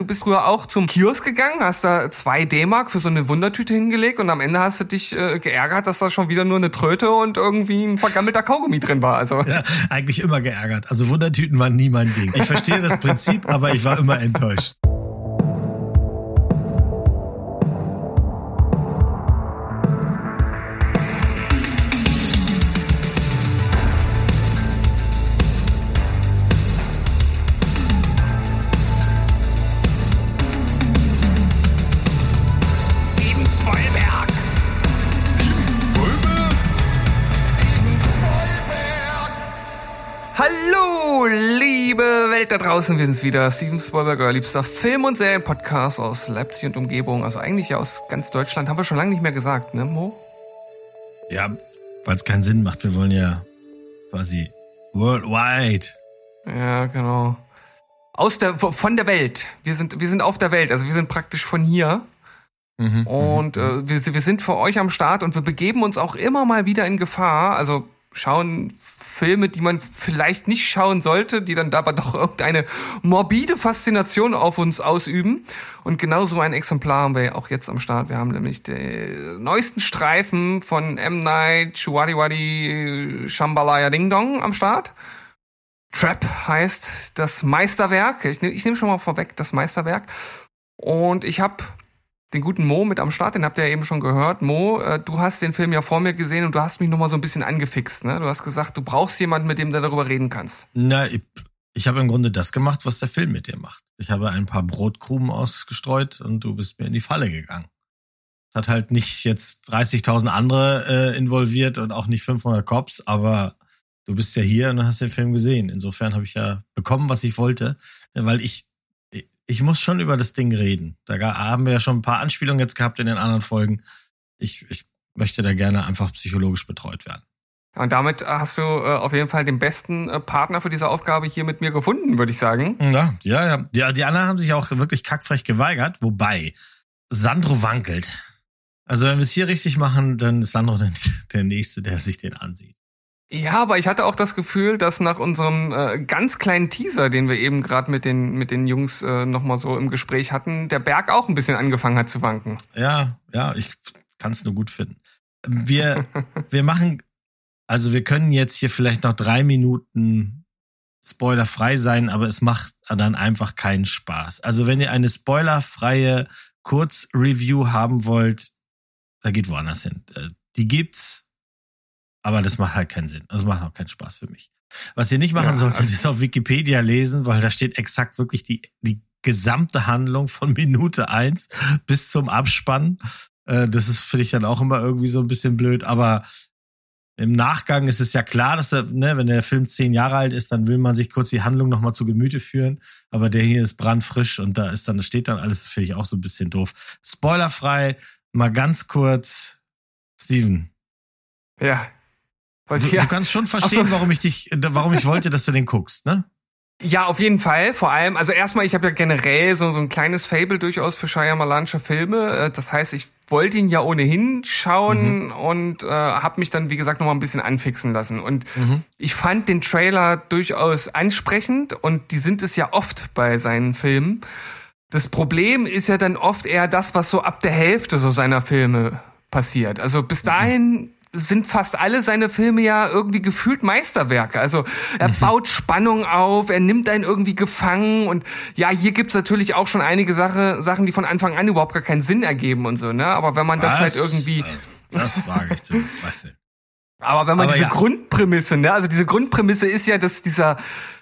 Du bist früher auch zum Kiosk gegangen, hast da 2 D-Mark für so eine Wundertüte hingelegt und am Ende hast du dich geärgert, dass da schon wieder nur eine Tröte und irgendwie ein vergammelter Kaugummi drin war. Also ja, eigentlich immer geärgert. Also Wundertüten waren nie mein Ding. Ich verstehe das Prinzip, aber ich war immer enttäuscht. hallo, liebe Welt da draußen, wir sind's wieder. Steven Spielberg, euer liebster Film- und Serienpodcast aus Leipzig und Umgebung. Also eigentlich ja aus ganz Deutschland. Haben wir schon lange nicht mehr gesagt, ne, Mo? Ja, weil es keinen Sinn macht. Wir wollen ja quasi worldwide. Ja, genau. Von der Welt. Wir sind auf der Welt. Also wir sind praktisch von hier. Und wir sind für euch am Start und wir begeben uns auch immer mal wieder in Gefahr. Also schauen Filme, die man vielleicht nicht schauen sollte, die dann aber doch irgendeine morbide Faszination auf uns ausüben. Und genau so ein Exemplar haben wir auch jetzt am Start. Wir haben nämlich den neuesten Streifen von M. Night Shyamalan Ding Dong am Start. Trap heißt das Meisterwerk. Ich nehme schon mal vorweg, das Meisterwerk. Und ich habe den guten Mo mit am Start, den habt ihr ja eben schon gehört. Mo, du hast den Film ja vor mir gesehen und du hast mich nochmal so ein bisschen angefixt, ne? Du hast gesagt, du brauchst jemanden, mit dem du darüber reden kannst. Na, ich habe im Grunde das gemacht, was der Film mit dir macht. Ich habe ein paar Brotkrumen ausgestreut und du bist mir in die Falle gegangen. Es hat halt nicht jetzt 30.000 andere involviert und auch nicht 500 Cops, aber du bist ja hier und hast den Film gesehen. Insofern habe ich ja bekommen, was ich wollte, weil ich muss schon über das Ding reden. Da haben wir ja schon ein paar Anspielungen jetzt gehabt in den anderen Folgen. Ich möchte da gerne einfach psychologisch betreut werden. Und damit hast du auf jeden Fall den besten Partner für diese Aufgabe hier mit mir gefunden, würde ich sagen. Ja, die anderen haben sich auch wirklich kackfrech geweigert, wobei Sandro wankelt. Also wenn wir es hier richtig machen, dann ist Sandro der Nächste, der sich den ansieht. Ja, aber ich hatte auch das Gefühl, dass nach unserem ganz kleinen Teaser, den wir eben gerade mit den Jungs nochmal so im Gespräch hatten, der Berg auch ein bisschen angefangen hat zu wanken. Ja, ich kann es nur gut finden. Wir machen, also wir können jetzt hier vielleicht noch 3 Minuten spoilerfrei sein, aber es macht dann einfach keinen Spaß. Also wenn ihr eine spoilerfreie Kurzreview haben wollt, da geht woanders hin. Die gibt's. Aber das macht halt keinen Sinn. Das macht auch keinen Spaß für mich. Was ihr nicht machen solltet, ist auf Wikipedia lesen, weil da steht exakt wirklich die gesamte Handlung von Minute 1 bis zum Abspann. Das ist für dich dann auch immer irgendwie so ein bisschen blöd. Aber im Nachgang ist es ja klar, dass wenn der Film 10 Jahre alt ist, dann will man sich kurz die Handlung nochmal zu Gemüte führen. Aber der hier ist brandfrisch und da steht dann alles, finde ich auch so ein bisschen doof. Spoilerfrei, mal ganz kurz, Steven. Ja. Du kannst schon verstehen, warum ich wollte, dass du den guckst, ne? Ja, auf jeden Fall. Vor allem, also erstmal, ich habe ja generell so ein kleines Faible durchaus für Shyamalanische Filme. Das heißt, ich wollte ihn ja ohnehin schauen und habe mich dann, wie gesagt, noch mal ein bisschen anfixen lassen. Und ich fand den Trailer durchaus ansprechend und die sind es ja oft bei seinen Filmen. Das Problem ist ja dann oft eher das, was so ab der Hälfte so seiner Filme passiert. Also bis dahin sind fast alle seine Filme ja irgendwie gefühlt Meisterwerke. Also er baut Spannung auf, er nimmt einen irgendwie gefangen und ja, hier gibt's natürlich auch schon einige Sachen, die von Anfang an überhaupt gar keinen Sinn ergeben und so, ne? Aber wenn man das halt irgendwie... Das wage ich zu bezweifeln. Aber wenn man diese Grundprämisse, ne? Also diese Grundprämisse ist ja, dass dieser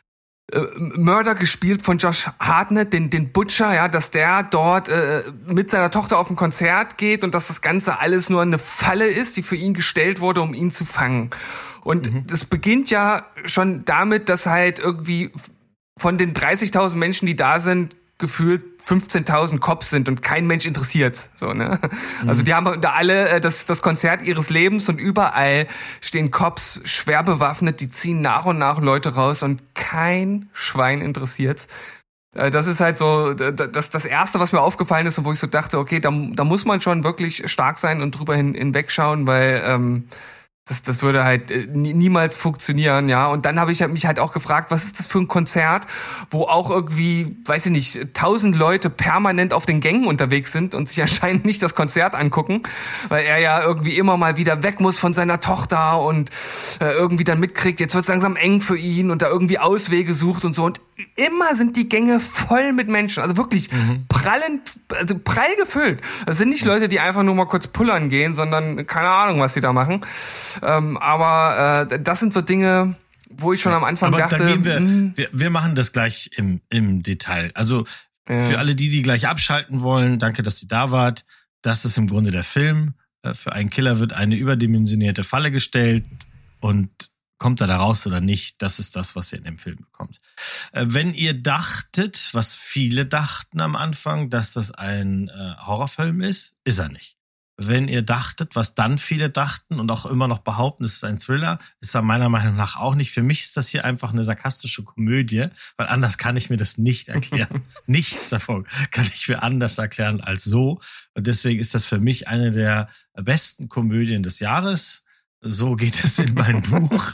Murder, gespielt von Josh Hartnett, den Butcher, ja, dass der dort mit seiner Tochter auf ein Konzert geht und dass das Ganze alles nur eine Falle ist, die für ihn gestellt wurde, um ihn zu fangen. Und das beginnt ja schon damit, dass halt irgendwie von den 30.000 Menschen, die da sind, gefühlt 15.000 Cops sind und kein Mensch interessiert's, so, ne? Also die haben da alle das Konzert ihres Lebens und überall stehen Cops schwer bewaffnet, die ziehen nach und nach Leute raus und kein Schwein interessiert's. Das ist halt so das Erste, was mir aufgefallen ist und wo ich so dachte, okay, da muss man schon wirklich stark sein und drüber hinwegschauen, weil Das würde halt niemals funktionieren, ja. Und dann habe ich mich halt auch gefragt, was ist das für ein Konzert, wo auch irgendwie, weiß ich nicht, 1000 Leute permanent auf den Gängen unterwegs sind und sich anscheinend nicht das Konzert angucken, weil er ja irgendwie immer mal wieder weg muss von seiner Tochter und irgendwie dann mitkriegt, jetzt wird's langsam eng für ihn und da irgendwie Auswege sucht und so. Und immer sind die Gänge voll mit Menschen, also wirklich prall gefüllt. Das sind nicht Leute, die einfach nur mal kurz pullern gehen, sondern keine Ahnung, was sie da machen. Aber das sind so Dinge, wo ich schon am Anfang dachte, da gehen wir machen das gleich im Detail. Also für alle die gleich abschalten wollen, danke, dass ihr da wart. Das ist im Grunde der Film. Für einen Killer wird eine überdimensionierte Falle gestellt und kommt er da raus oder nicht, das ist das, was ihr in dem Film bekommt. Wenn ihr dachtet, was viele dachten am Anfang, dass das ein Horrorfilm ist er nicht. Wenn ihr dachtet, was dann viele dachten und auch immer noch behaupten, es ist ein Thriller, ist er meiner Meinung nach auch nicht. Für mich ist das hier einfach eine sarkastische Komödie, weil anders kann ich mir das nicht erklären. Nichts davon kann ich mir anders erklären als so. Und deswegen ist das für mich eine der besten Komödien des Jahres. So geht es in meinem Buch.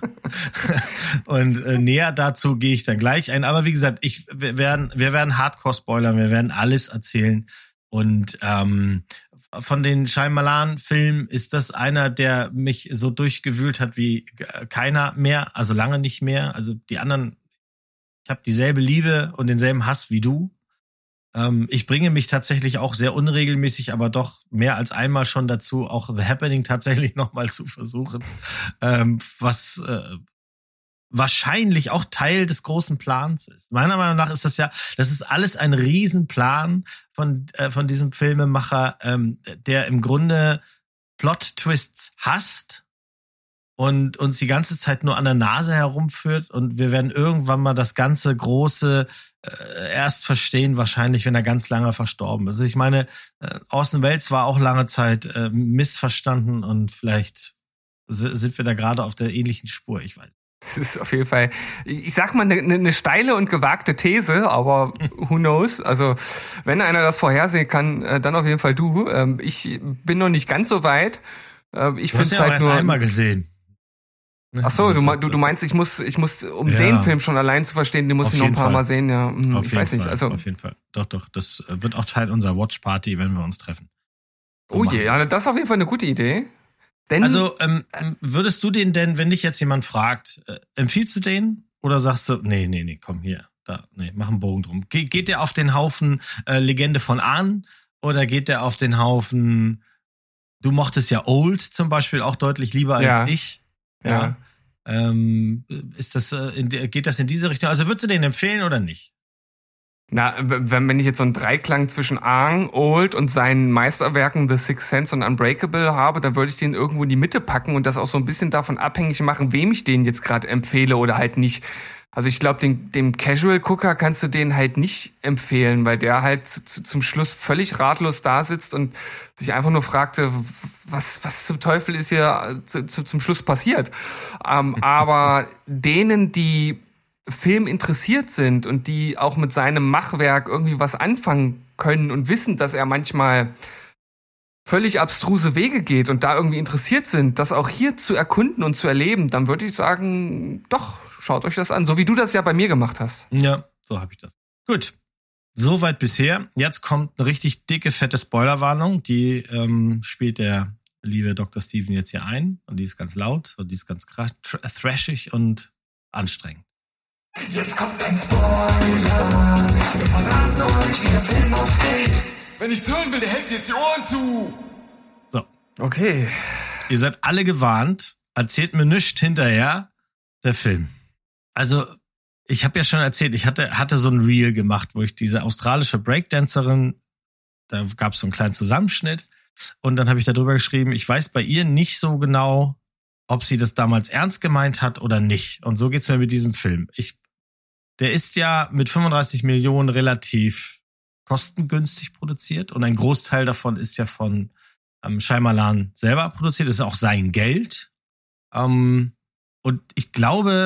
Und näher dazu gehe ich dann gleich ein. Aber wie gesagt, wir werden Hardcore spoilern, wir werden alles erzählen. Und von den Shyamalan-Filmen ist das einer, der mich so durchgewühlt hat wie keiner mehr, also lange nicht mehr. Also die anderen, ich habe dieselbe Liebe und denselben Hass wie du. Ich bringe mich tatsächlich auch sehr unregelmäßig, aber doch mehr als einmal schon dazu, auch The Happening tatsächlich nochmal zu versuchen, was wahrscheinlich auch Teil des großen Plans ist. Meiner Meinung nach ist das ist alles ein Riesenplan von diesem Filmemacher, der im Grunde Plot-Twists hasst und uns die ganze Zeit nur an der Nase herumführt, und wir werden irgendwann mal das ganze Große erst verstehen, wahrscheinlich, wenn er ganz lange verstorben ist. Also ich meine, Orson Welles war auch lange Zeit missverstanden, und vielleicht sind wir da gerade auf der ähnlichen Spur, ich weiß. Das ist auf jeden Fall, ich sag mal, eine steile und gewagte These, aber who knows? Also, wenn einer das vorhersehen kann, dann auf jeden Fall du. Ich bin noch nicht ganz so weit. Ich du hast ja halt erst einmal gesehen. Ach so, du meinst, ich muss, den Film schon allein zu verstehen, den muss ich noch ein paar Mal sehen, ja. Ich weiß nicht, also. Auf jeden Fall. Doch, das wird auch Teil unserer Watch-Party, wenn wir uns treffen. So oh je, ja, das ist auf jeden Fall eine gute Idee. Also, würdest du den denn, wenn dich jetzt jemand fragt, empfiehlst du den? Oder sagst du, nee, komm hier, mach einen Bogen drum. Geht der auf den Haufen Legende von Ahn? Oder geht der auf den Haufen, du mochtest ja Old zum Beispiel auch deutlich lieber als ich? Ja. Ist das, geht das in diese Richtung? Also würdest du den empfehlen oder nicht? Na, wenn ich jetzt so einen Dreiklang zwischen Aang, Old und seinen Meisterwerken The Sixth Sense und Unbreakable habe, dann würde ich den irgendwo in die Mitte packen und das auch so ein bisschen davon abhängig machen, wem ich den jetzt gerade empfehle oder halt nicht. Also ich glaube, dem Casual-Gucker kannst du den halt nicht empfehlen, weil der halt zum Schluss völlig ratlos da sitzt und sich einfach nur fragte, was zum Teufel ist hier zum Schluss passiert. Aber denen, die Film interessiert sind und die auch mit seinem Machwerk irgendwie was anfangen können und wissen, dass er manchmal völlig abstruse Wege geht und da irgendwie interessiert sind, das auch hier zu erkunden und zu erleben, dann würde ich sagen, doch, schaut euch das an, so wie du das ja bei mir gemacht hast. Ja, so habe ich das. Gut, soweit bisher. Jetzt kommt eine richtig dicke, fette Spoilerwarnung. Die spielt der liebe Dr. Steven jetzt hier ein, und die ist ganz laut und die ist ganz thrashig und anstrengend. Jetzt kommt ein Spoiler. Wir verraten euch, wie der Film ausgeht. Wenn ich's hören will, der hält jetzt die Ohren zu. So. Okay. Ihr seid alle gewarnt. Erzählt mir nichts hinterher. Der Film. Also, ich habe ja schon erzählt, ich hatte so ein Reel gemacht, wo ich diese australische Breakdancerin, da gab es so einen kleinen Zusammenschnitt, und dann habe ich darüber geschrieben, ich weiß bei ihr nicht so genau, ob sie das damals ernst gemeint hat oder nicht. Und so geht's mir mit diesem Film. Der ist ja mit 35 Millionen relativ kostengünstig produziert, und ein Großteil davon ist ja von Shyamalan selber produziert. Das ist auch sein Geld. Und ich glaube,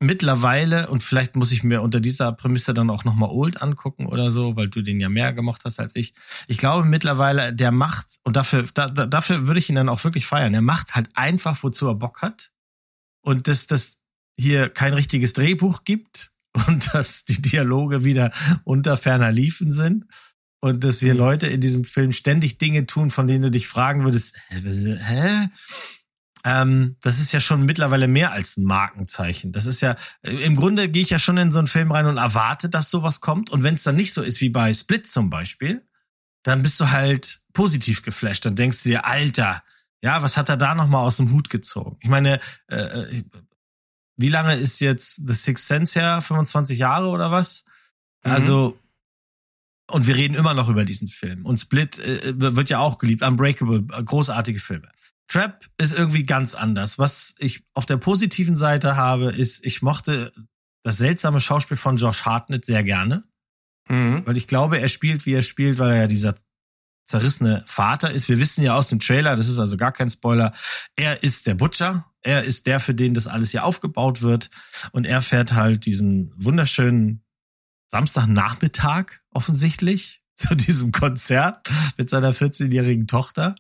mittlerweile, und vielleicht muss ich mir unter dieser Prämisse dann auch nochmal Old angucken oder so, weil du den ja mehr gemocht hast als ich. Ich glaube mittlerweile, der macht, und dafür würde ich ihn dann auch wirklich feiern, er macht halt einfach, wozu er Bock hat. Und dass das hier kein richtiges Drehbuch gibt und dass die Dialoge wieder unter ferner Liefen sind und dass hier Leute in diesem Film ständig Dinge tun, von denen du dich fragen würdest, hä? Das ist ja schon mittlerweile mehr als ein Markenzeichen. Das ist ja, im Grunde gehe ich ja schon in so einen Film rein und erwarte, dass sowas kommt. Und wenn es dann nicht so ist wie bei Split zum Beispiel, dann bist du halt positiv geflasht. Dann denkst du dir, Alter, ja, was hat er da nochmal aus dem Hut gezogen? Ich meine, wie lange ist jetzt The Sixth Sense her? 25 Jahre oder was? Also, und wir reden immer noch über diesen Film. Und Split wird ja auch geliebt. Unbreakable, großartige Filme. Trap ist irgendwie ganz anders. Was ich auf der positiven Seite habe, ist, ich mochte das seltsame Schauspiel von Josh Hartnett sehr gerne. Weil ich glaube, er spielt, wie er spielt, weil er ja dieser zerrissene Vater ist. Wir wissen ja aus dem Trailer, das ist also gar kein Spoiler, er ist der Butcher. Er ist der, für den das alles hier aufgebaut wird. Und er fährt halt diesen wunderschönen Samstagnachmittag offensichtlich zu diesem Konzert mit seiner 14-jährigen Tochter.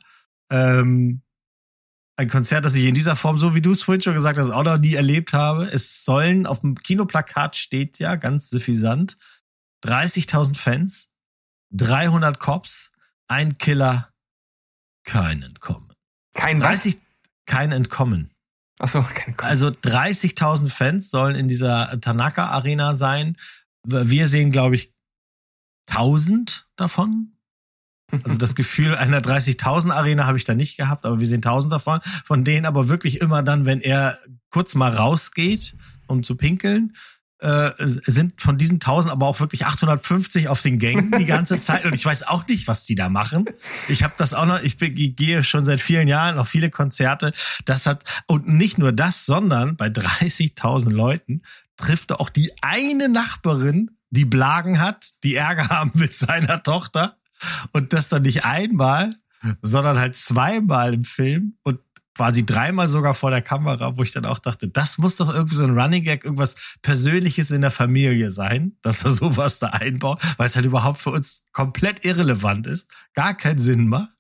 Ein Konzert, das ich in dieser Form, so wie du es vorhin schon gesagt hast, auch noch nie erlebt habe. Es sollen, auf dem Kinoplakat steht ja, ganz suffisant, 30.000 Fans, 300 Cops, ein Killer, kein Entkommen. Kein was? Kein Entkommen. Ach so, kein Entkommen. Also 30.000 Fans sollen in dieser Tanaka-Arena sein. Wir sehen, glaube ich, 1.000 davon. Also das Gefühl einer 30.000 Arena habe ich da nicht gehabt, aber wir sehen 1.000 davon. Von denen aber wirklich immer dann, wenn er kurz mal rausgeht, um zu pinkeln, sind von diesen 1.000 aber auch wirklich 850 auf den Gängen die ganze Zeit. Und ich weiß auch nicht, was die da machen. Ich habe das auch noch, ich gehe schon seit vielen Jahren auf viele Konzerte. Das hat, und nicht nur das, sondern bei 30.000 Leuten trifft er auch die eine Nachbarin, die Blagen hat, die Ärger haben mit seiner Tochter. Und das dann nicht einmal, sondern halt zweimal im Film und quasi 3-mal sogar vor der Kamera, wo ich dann auch dachte, das muss doch irgendwie so ein Running Gag, irgendwas Persönliches in der Familie sein, dass er sowas da einbaut, weil es halt überhaupt für uns komplett irrelevant ist, gar keinen Sinn macht.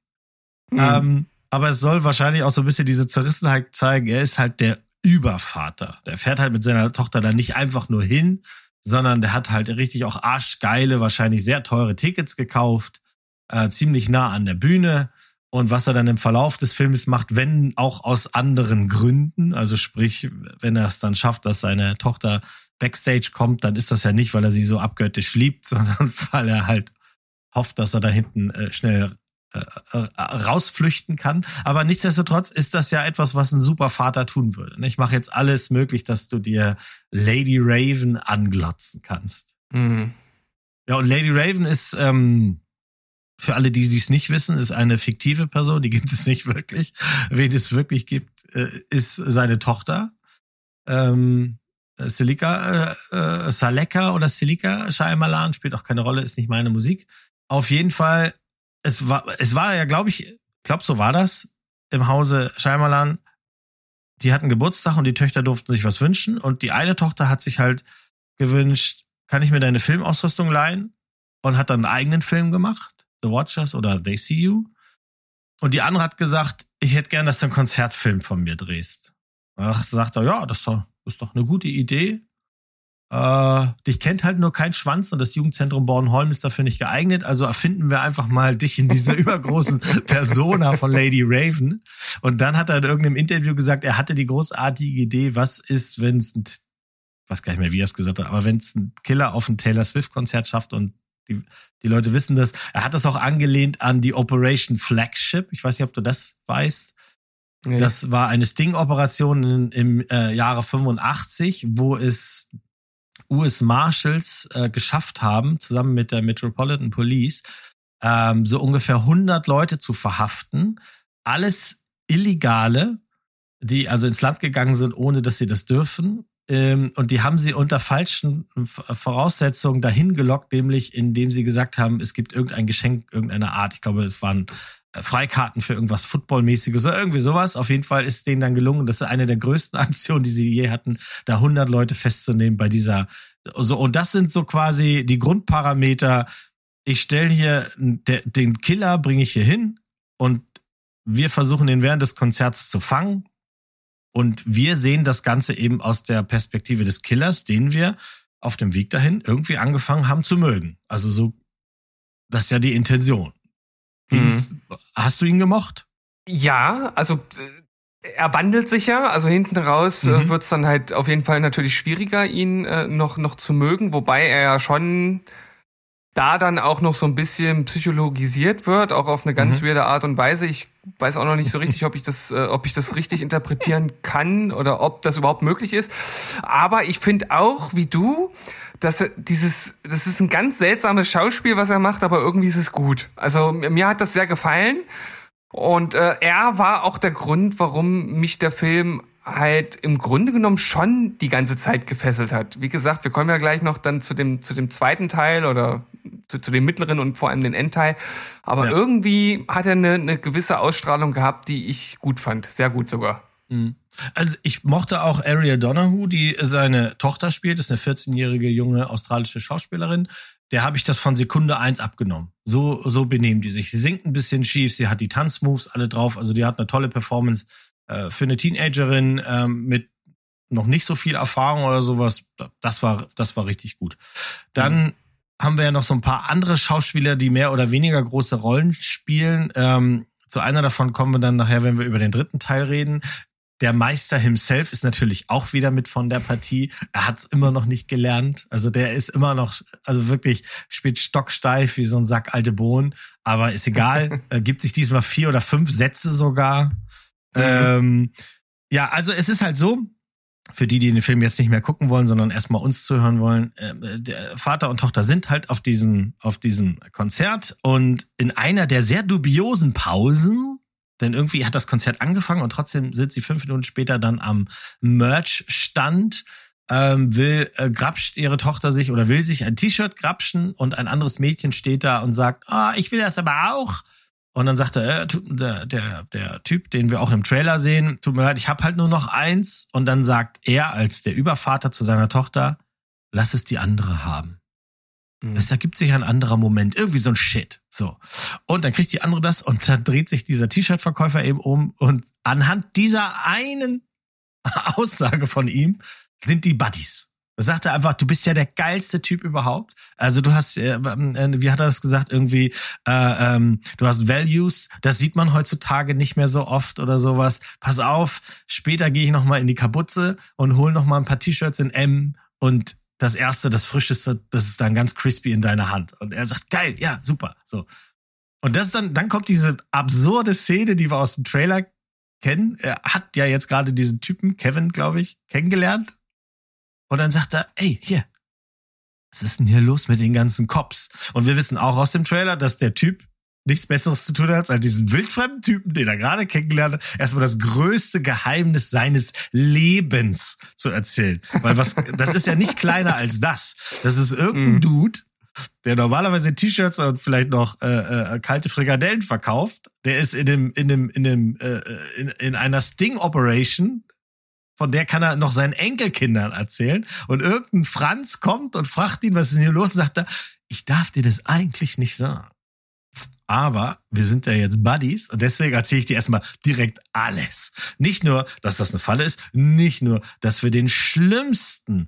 Aber es soll wahrscheinlich auch so ein bisschen diese Zerrissenheit zeigen, er ist halt der Übervater. Der fährt halt mit seiner Tochter da nicht einfach nur hin, sondern der hat halt richtig auch arschgeile, wahrscheinlich sehr teure Tickets gekauft, ziemlich nah an der Bühne. Und was er dann im Verlauf des Films macht, wenn auch aus anderen Gründen, also sprich, wenn er es dann schafft, dass seine Tochter Backstage kommt, dann ist das ja nicht, weil er sie so abgöttisch liebt, sondern weil er halt hofft, dass er da hinten schnell rausflüchten kann. Aber nichtsdestotrotz ist das ja etwas, was ein super Vater tun würde. Ich mache jetzt alles möglich, dass du dir Lady Raven anglotzen kannst. Ja, und Lady Raven ist, für alle, die es nicht wissen, ist eine fiktive Person, die gibt es nicht wirklich. Wen es wirklich gibt, ist seine Tochter. Saleka oder Salika Shyamalan, spielt auch keine Rolle, ist nicht meine Musik. Auf jeden Fall, es war ja, glaube so war das, im Hause Shyamalan. Die hatten Geburtstag und die Töchter durften sich was wünschen. Und die eine Tochter hat sich halt gewünscht, kann ich mir deine Filmausrüstung leihen? Und hat dann einen eigenen Film gemacht. The Watchers oder They See You. Und die andere hat gesagt, ich hätte gern, dass du einen Konzertfilm von mir drehst. Und da sagt er, ja, das ist doch eine gute Idee. Dich kennt halt nur kein Schwanz und das Jugendzentrum Bornholm ist dafür nicht geeignet. Also erfinden wir einfach mal dich in dieser übergroßen Persona von Lady Raven. Und dann hat er in irgendeinem Interview gesagt, er hatte die großartige Idee, was ist, wenn es ich weiß gar nicht mehr, wie er es gesagt hat, aber wenn es ein Killer auf ein Taylor Swift-Konzert schafft und die Leute wissen das. Er hat das auch angelehnt an die Operation Flagship. Ich weiß nicht, ob du das weißt. Nee. Das war eine Sting-Operation im Jahre 85, wo es US Marshals geschafft haben, zusammen mit der Metropolitan Police, so ungefähr 100 Leute zu verhaften. Alles Illegale, die also ins Land gegangen sind, ohne dass sie das dürfen. Und die haben sie unter falschen Voraussetzungen dahin gelockt, nämlich indem sie gesagt haben, es gibt irgendein Geschenk irgendeiner Art. Ich glaube, es waren Freikarten für irgendwas Footballmäßiges oder irgendwie sowas. Auf jeden Fall ist denen dann gelungen. Das ist eine der größten Aktionen, die sie je hatten, da 100 Leute festzunehmen bei dieser. So, und das sind so quasi die Grundparameter. Ich stelle hier den Killer, bringe ich hier hin und wir versuchen den während des Konzerts zu fangen. Und wir sehen das Ganze eben aus der Perspektive des Killers, den wir auf dem Weg dahin irgendwie angefangen haben zu mögen. Also so, das ist ja die Intention. Hast du ihn gemocht? Ja, also er wandelt sich ja. Also hinten raus wird's dann halt auf jeden Fall natürlich schwieriger, ihn noch zu mögen. Wobei er ja schon da dann auch noch so ein bisschen psychologisiert wird, auch auf eine ganz weirde Art und Weise. Ich weiß auch noch nicht so richtig, ob ich das richtig interpretieren kann oder ob das überhaupt möglich ist. Aber ich finde auch, wie du, das ist ein ganz seltsames Schauspiel, was er macht, aber irgendwie ist es gut. Also mir hat das sehr gefallen. Und er war auch der Grund, warum mich der Film halt im Grunde genommen schon die ganze Zeit gefesselt hat. Wie gesagt, wir kommen ja gleich noch dann zu dem zweiten Teil oder zu dem mittleren und vor allem den Endteil. Aber irgendwie hat er eine gewisse Ausstrahlung gehabt, die ich gut fand. Sehr gut sogar. Also ich mochte auch Ariel Donahue, die seine Tochter spielt. Das ist eine 14-jährige junge australische Schauspielerin. Der habe ich das von Sekunde 1 abgenommen. So benehmen die sich. Sie singt ein bisschen schief, sie hat die Tanzmoves alle drauf. Also die hat eine tolle Performance für eine Teenagerin mit noch nicht so viel Erfahrung oder sowas. Das war richtig gut. Dann haben wir ja noch so ein paar andere Schauspieler, die mehr oder weniger große Rollen spielen. Zu einer davon kommen wir dann nachher, wenn wir über den dritten Teil reden. Der Meister himself ist natürlich auch wieder mit von der Partie. Er hat es immer noch nicht gelernt. Also der ist immer noch, also wirklich spielt stocksteif wie so ein Sack alte Bohnen. Aber ist egal. Gibt sich diesmal 4 oder 5 Sätze sogar. Ja, also es ist halt so, für die den Film jetzt nicht mehr gucken wollen, sondern erstmal uns zuhören wollen, der Vater und Tochter sind halt auf diesem Konzert und in einer der sehr dubiosen Pausen, denn irgendwie hat das Konzert angefangen und trotzdem sind sie 5 Minuten später dann am Merch-Stand, grapscht ihre Tochter sich oder will sich ein T-Shirt grapschen und ein anderes Mädchen steht da und sagt, ich will das aber auch. Und dann sagt der Typ, den wir auch im Trailer sehen, tut mir leid, ich habe halt nur noch eins. Und dann sagt er als der Übervater zu seiner Tochter, lass es die andere haben. Es ergibt sich ein anderer Moment, irgendwie so ein Shit. So. Und dann kriegt die andere das und dann dreht sich dieser T-Shirt-Verkäufer eben um und anhand dieser einen Aussage von ihm sind die Buddies. Da sagt er einfach, du bist ja der geilste Typ überhaupt. Also du hast, wie hat er das gesagt, irgendwie, du hast Values, das sieht man heutzutage nicht mehr so oft oder sowas. Pass auf, später gehe ich nochmal in die Kabutze und hol nochmal ein paar T-Shirts in M und das erste, das frischeste, das ist dann ganz crispy in deiner Hand. Und er sagt, geil, ja, super. So. Und das dann kommt diese absurde Szene, die wir aus dem Trailer kennen. Er hat ja jetzt gerade diesen Typen, Kevin, glaube ich, kennengelernt. Und dann sagt er, ey, hier, was ist denn hier los mit den ganzen Cops? Und wir wissen auch aus dem Trailer, dass der Typ nichts Besseres zu tun hat, als diesen wildfremden Typen, den er gerade kennengelernt hat, erstmal das größte Geheimnis seines Lebens zu erzählen. Weil das ist ja nicht kleiner als das. Das ist irgendein Dude, der normalerweise T-Shirts und vielleicht noch kalte Frikadellen verkauft. Der ist in einer Sting-Operation. Von der kann er noch seinen Enkelkindern erzählen. Und irgendein Franz kommt und fragt ihn, was ist denn hier los? Und sagt er, ich darf dir das eigentlich nicht sagen. Aber wir sind ja jetzt Buddies und deswegen erzähle ich dir erstmal direkt alles. Nicht nur, dass das eine Falle ist, nicht nur, dass wir den schlimmsten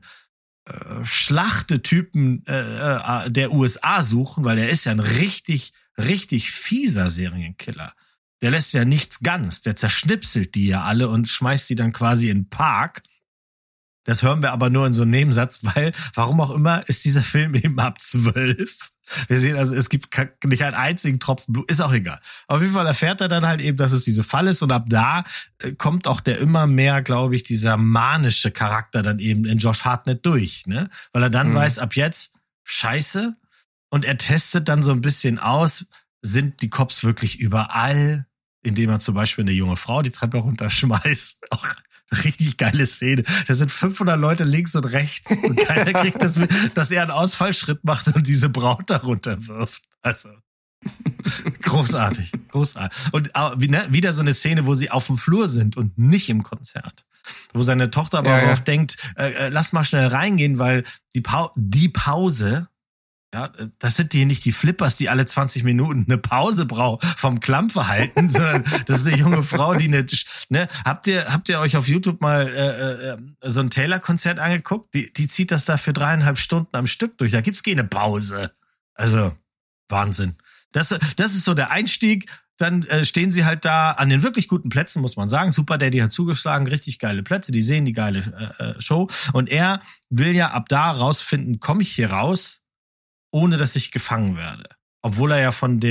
Schlachtetypen der USA suchen, weil er ist ja ein richtig, richtig fieser Serienkiller. Der lässt ja nichts ganz, der zerschnipselt die ja alle und schmeißt sie dann quasi in den Park. Das hören wir aber nur in so einem Nebensatz, weil, warum auch immer, ist dieser Film eben ab 12. Wir sehen also, es gibt nicht einen einzigen Tropfen Blut, ist auch egal. Auf jeden Fall erfährt er dann halt eben, dass es diese Fall ist und ab da kommt auch der immer mehr, glaube ich, dieser manische Charakter dann eben in Josh Hartnett durch, ne? Weil er dann weiß, ab jetzt, scheiße, und er testet dann so ein bisschen aus, sind die Cops wirklich überall, indem er zum Beispiel eine junge Frau die Treppe runterschmeißt. Auch Richtig geile Szene. Da sind 500 Leute links und rechts und keiner kriegt das mit, dass er einen Ausfallschritt macht und diese Braut darunter wirft. Also großartig. Und wieder so eine Szene, wo sie auf dem Flur sind und nicht im Konzert. Wo seine Tochter aber darauf denkt, lass mal schnell reingehen, weil die Pause, ja, das sind hier nicht die Flippers, die alle 20 Minuten eine Pause brauchen vom Klammverhalten, sondern das ist eine junge Frau, die habt ihr euch auf YouTube mal so ein Taylor-Konzert angeguckt? Die zieht das da für 3,5 Stunden am Stück durch. Da gibt's keine Pause. Also Wahnsinn. Das ist so der Einstieg. Dann stehen sie halt da an den wirklich guten Plätzen, muss man sagen. Super Daddy hat zugeschlagen, richtig geile Plätze. Die sehen die geile Show. Und er will ja ab da rausfinden, komme ich hier raus, ohne dass ich gefangen werde. Obwohl er ja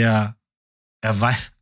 er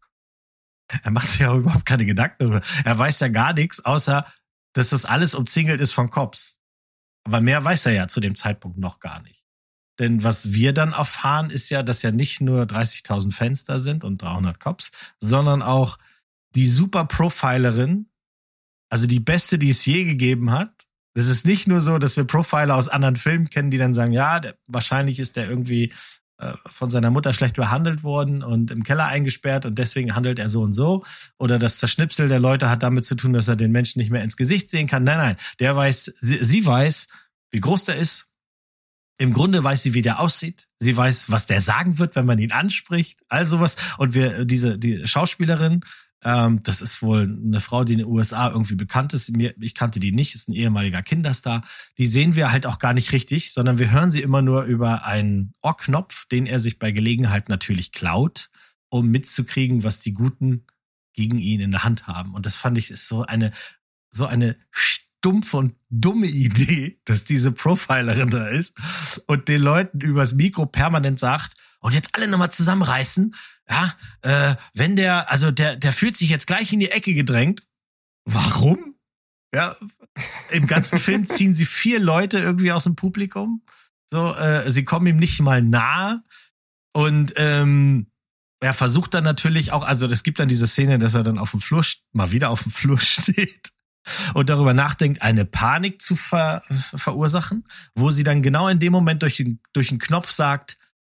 macht sich ja überhaupt keine Gedanken darüber. Er weiß ja gar nichts, außer, dass das alles umzingelt ist von Cops. Aber mehr weiß er ja zu dem Zeitpunkt noch gar nicht. Denn was wir dann erfahren, ist ja, dass ja nicht nur 30.000 Fans da sind und 300 Cops, sondern auch die Super-Profilerin, also die beste, die es je gegeben hat. Das ist nicht nur so, dass wir Profiler aus anderen Filmen kennen, die dann sagen, ja, wahrscheinlich ist der irgendwie von seiner Mutter schlecht behandelt worden und im Keller eingesperrt und deswegen handelt er so und so. Oder das Zerschnipsel der Leute hat damit zu tun, dass er den Menschen nicht mehr ins Gesicht sehen kann. Nein, sie weiß, wie groß der ist. Im Grunde weiß sie, wie der aussieht. Sie weiß, was der sagen wird, wenn man ihn anspricht. All sowas. Und die Schauspielerin, das ist wohl eine Frau, die in den USA irgendwie bekannt ist. Ich kannte die nicht, ist ein ehemaliger Kinderstar. Die sehen wir halt auch gar nicht richtig, sondern wir hören sie immer nur über einen Ohrknopf, den er sich bei Gelegenheit natürlich klaut, um mitzukriegen, was die Guten gegen ihn in der Hand haben. Und das fand ich ist so eine stumpfe und dumme Idee, dass diese Profilerin da ist und den Leuten übers Mikro permanent sagt, und jetzt alle nochmal zusammenreißen, ja, wenn der fühlt sich jetzt gleich in die Ecke gedrängt. Warum? Ja, im ganzen Film ziehen sie 4 Leute irgendwie aus dem Publikum. So, sie kommen ihm nicht mal nahe. Und er versucht dann natürlich auch, also es gibt dann diese Szene, dass er dann mal wieder auf dem Flur steht und darüber nachdenkt, eine Panik zu verursachen, wo sie dann genau in dem Moment durch den Knopf sagt,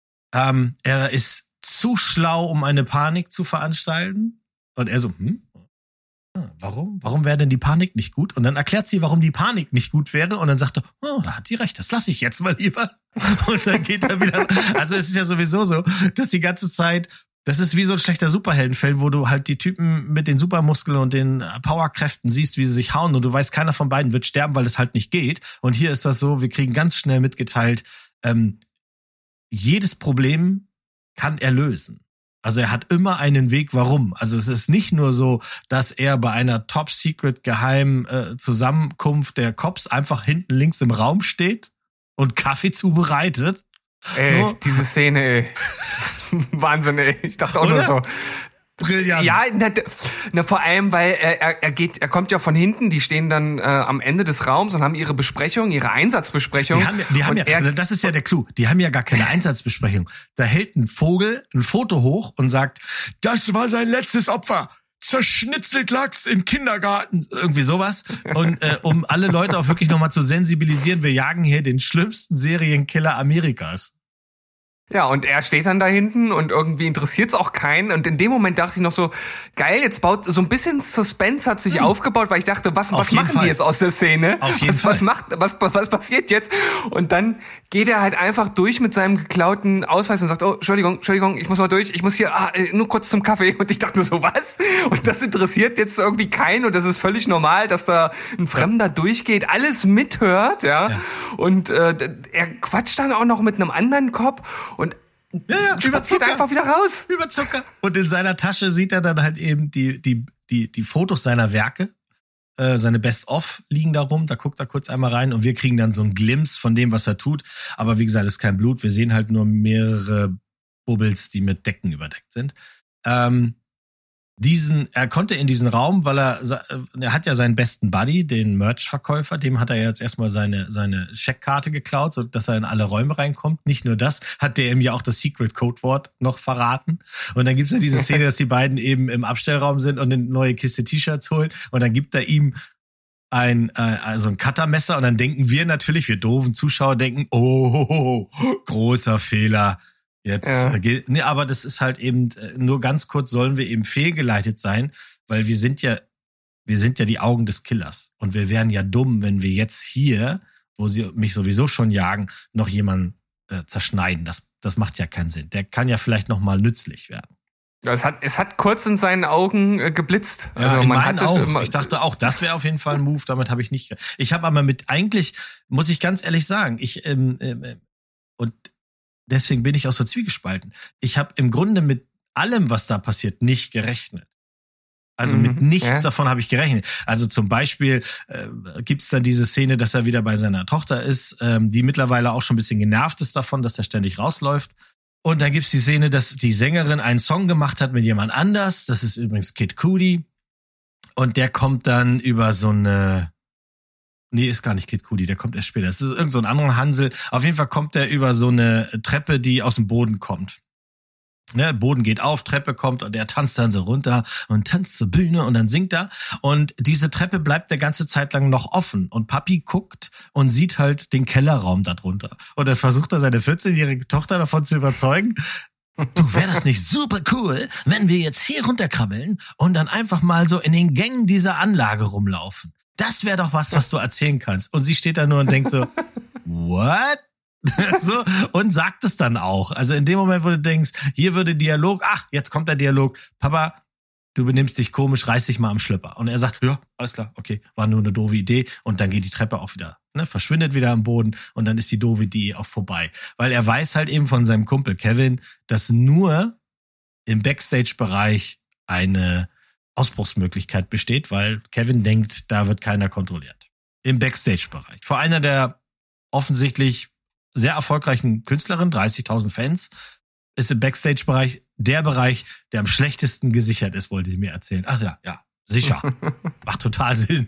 er ist zu schlau, um eine Panik zu veranstalten. Und er so, warum? Warum wäre denn die Panik nicht gut? Und dann erklärt sie, warum die Panik nicht gut wäre. Und dann sagt er, da hat die recht, das lasse ich jetzt mal lieber. Und dann geht er wieder. Also es ist ja sowieso so, dass die ganze Zeit, das ist wie so ein schlechter Superheldenfilm, wo du halt die Typen mit den Supermuskeln und den Powerkräften siehst, wie sie sich hauen. Und du weißt, keiner von beiden wird sterben, weil es halt nicht geht. Und hier ist das so, wir kriegen ganz schnell mitgeteilt, jedes Problem kann er lösen. Also er hat immer einen Weg, warum. Also es ist nicht nur so, dass er bei einer Top-Secret-Geheimen Zusammenkunft der Cops einfach hinten links im Raum steht und Kaffee zubereitet. Ey, so. Diese Szene, ey. Wahnsinn, ey. Ich dachte auch nur so. Brillant. Ja, vor allem, weil er kommt ja von hinten, die stehen dann am Ende des Raums und haben ihre Besprechung, ihre Einsatzbesprechung. Die haben ja, das ist ja der Clou, die haben ja gar keine Einsatzbesprechung. Da hält ein Vogel ein Foto hoch und sagt, das war sein letztes Opfer. Zerschnitzelt lag's im Kindergarten. Irgendwie sowas. Und um alle Leute auch wirklich nochmal zu sensibilisieren, wir jagen hier den schlimmsten Serienkiller Amerikas. Ja, und er steht dann da hinten und irgendwie interessiert's auch keinen. Und in dem Moment dachte ich noch so, geil, jetzt baut so ein bisschen Suspense hat sich aufgebaut, weil ich dachte, was machen die jetzt aus der Szene? Auf jeden Fall. Was passiert jetzt? Und dann geht er halt einfach durch mit seinem geklauten Ausweis und sagt, oh, Entschuldigung, ich muss mal durch, ich muss hier nur kurz zum Kaffee. Und ich dachte nur so, was? Und das interessiert jetzt irgendwie keinen und das ist völlig normal, dass da ein Fremder durchgeht, alles mithört, ja. Und er quatscht dann auch noch mit einem anderen Cop und über Zucker einfach wieder raus. Über Zucker. Und in seiner Tasche sieht er dann halt eben die Fotos seiner Werke. Seine Best-of liegen da rum. Da guckt er kurz einmal rein und wir kriegen dann so einen Glimpse von dem, was er tut. Aber wie gesagt, es ist kein Blut. Wir sehen halt nur mehrere Bubbles, die mit Decken überdeckt sind. Er konnte in diesen Raum, weil er hat ja seinen besten Buddy, den Merch-Verkäufer, dem hat er jetzt erstmal seine Scheckkarte geklaut, so dass er in alle Räume reinkommt. Nicht nur das, hat der ihm ja auch das Secret-Codewort noch verraten. Und dann gibt's ja diese Szene, dass die beiden eben im Abstellraum sind und eine neue Kiste T-Shirts holen. Und dann gibt er ihm also ein Cuttermesser und dann denken wir natürlich, wir doofen Zuschauer denken, oh, großer Fehler. Jetzt, nee, aber das ist halt eben, nur ganz kurz sollen wir eben fehlgeleitet sein, weil wir sind ja die Augen des Killers. Und wir wären ja dumm, wenn wir jetzt hier, wo sie mich sowieso schon jagen, noch jemanden zerschneiden. Das macht ja keinen Sinn. Der kann ja vielleicht noch mal nützlich werden. Ja, es hat kurz in seinen Augen geblitzt. Ja, also in man meinen auch. Ich dachte auch, das wäre auf jeden Fall ein Move. Damit habe ich nicht. Ich habe aber eigentlich, muss ich ganz ehrlich sagen, und deswegen bin ich auch so zwiegespalten. Ich habe im Grunde mit allem, was da passiert, nicht gerechnet. Also mit nichts davon habe ich gerechnet. Also zum Beispiel gibt's dann diese Szene, dass er wieder bei seiner Tochter ist, die mittlerweile auch schon ein bisschen genervt ist davon, dass er ständig rausläuft. Und dann gibt's die Szene, dass die Sängerin einen Song gemacht hat mit jemand anders. Das ist übrigens Kid Cudi. Und der kommt dann über so eine... Nee, ist gar nicht Kid Cudi, der kommt erst später. Das ist irgend so ein anderer Hansel. Auf jeden Fall kommt der über so eine Treppe, die aus dem Boden kommt. Ne, Boden geht auf, Treppe kommt und er tanzt dann so runter und tanzt zur Bühne und dann singt er. Und diese Treppe bleibt eine ganze Zeit lang noch offen. Und Papi guckt und sieht halt den Kellerraum da drunter. Und dann versucht er seine 14-jährige Tochter davon zu überzeugen, du, wäre das nicht super cool, wenn wir jetzt hier runterkrabbeln und dann einfach mal so in den Gängen dieser Anlage rumlaufen. Das wäre doch was du erzählen kannst. Und sie steht da nur und denkt so, what? So, und sagt es dann auch. Also in dem Moment, wo du denkst, hier würde Dialog, jetzt kommt der Dialog, Papa, du benimmst dich komisch, reiß dich mal am Schlüpper. Und er sagt, ja, alles klar, okay, war nur eine doofe Idee. Und dann geht die Treppe auch wieder, verschwindet wieder am Boden und dann ist die doofe Idee auch vorbei. Weil er weiß halt eben von seinem Kumpel Kevin, dass nur im Backstage-Bereich eine Ausbruchsmöglichkeit besteht, weil Kevin denkt, da wird keiner kontrolliert. Im Backstage-Bereich. Vor einer der offensichtlich sehr erfolgreichen Künstlerin, 30.000 Fans, ist im Backstage-Bereich der Bereich, der am schlechtesten gesichert ist, wollte ich mir erzählen. Ach ja, sicher. Macht total Sinn.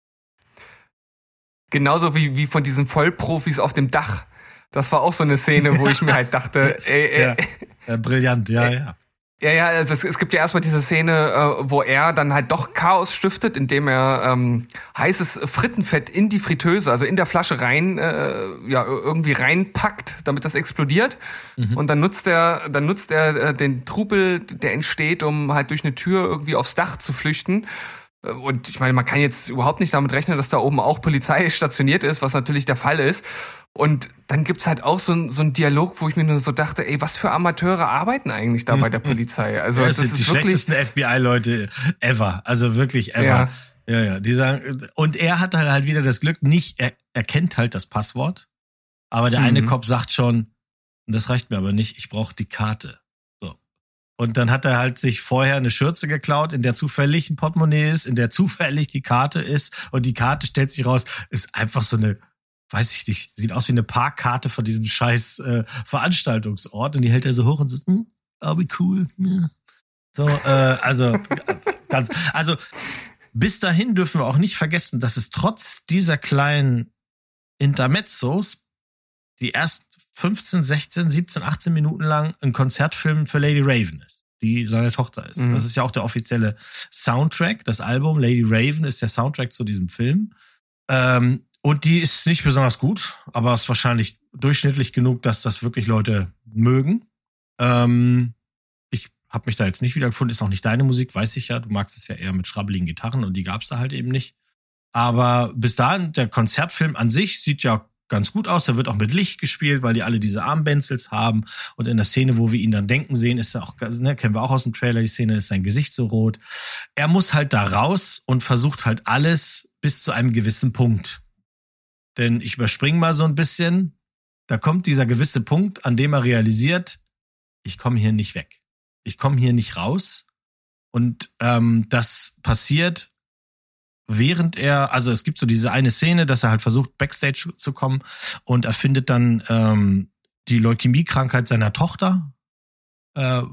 Genauso wie von diesen Vollprofis auf dem Dach. Das war auch so eine Szene, wo ich mir halt dachte, Ja, brillant, ja. Ja, also es gibt ja erstmal diese Szene, wo er dann halt doch Chaos stiftet, indem er heißes Frittenfett in die Fritteuse, also in der Flasche rein, irgendwie reinpackt, damit das explodiert. Und dann nutzt er den Trubel, der entsteht, um halt durch eine Tür irgendwie aufs Dach zu flüchten. Und ich meine, man kann jetzt überhaupt nicht damit rechnen, dass da oben auch Polizei stationiert ist, was natürlich der Fall ist. Und dann gibt's halt auch so ein Dialog, wo ich mir nur so dachte, ey, was für Amateure arbeiten eigentlich da bei der Polizei? Also das sind die schlechtesten FBI-Leute ever. Also wirklich ever. Ja. Die sagen, und er hat halt wieder das Glück, er kennt halt das Passwort. Aber der eine Cop sagt schon, das reicht mir aber nicht, ich brauche die Karte. So. Und dann hat er halt sich vorher eine Schürze geklaut, in der zufällig ein Portemonnaie ist, in der zufällig die Karte ist. Und die Karte, stellt sich raus, ist einfach so eine, weiß ich nicht, sieht aus wie eine Parkkarte von diesem scheiß Veranstaltungsort. Und die hält er so hoch und so, wie cool. Ja. So, also bis dahin dürfen wir auch nicht vergessen, dass es trotz dieser kleinen Intermezzos die erst 15, 16, 17, 18 Minuten lang ein Konzertfilm für Lady Raven ist, die seine Tochter ist. Das ist ja auch der offizielle Soundtrack. Das Album Lady Raven ist der Soundtrack zu diesem Film. Und die ist nicht besonders gut, aber ist wahrscheinlich durchschnittlich genug, dass das wirklich Leute mögen. Ich habe mich da jetzt nicht wiedergefunden, ist auch nicht deine Musik, weiß ich ja. Du magst es ja eher mit schrabbeligen Gitarren und die gab's da halt eben nicht. Aber bis dahin, der Konzertfilm an sich sieht ja ganz gut aus. Da wird auch mit Licht gespielt, weil die alle diese Armbänzels haben. Und in der Szene, wo wir ihn dann denken sehen, ist er auch, kennen wir auch aus dem Trailer, die Szene ist sein Gesicht so rot. Er muss halt da raus und versucht halt alles bis zu einem gewissen Punkt. Denn ich überspringe mal so ein bisschen. Da kommt dieser gewisse Punkt, an dem er realisiert, ich komme hier nicht weg. Ich komme hier nicht raus. Und das passiert, während also es gibt so diese eine Szene, dass er halt versucht, Backstage zu kommen und er findet dann die Leukämie-Krankheit seiner Tochter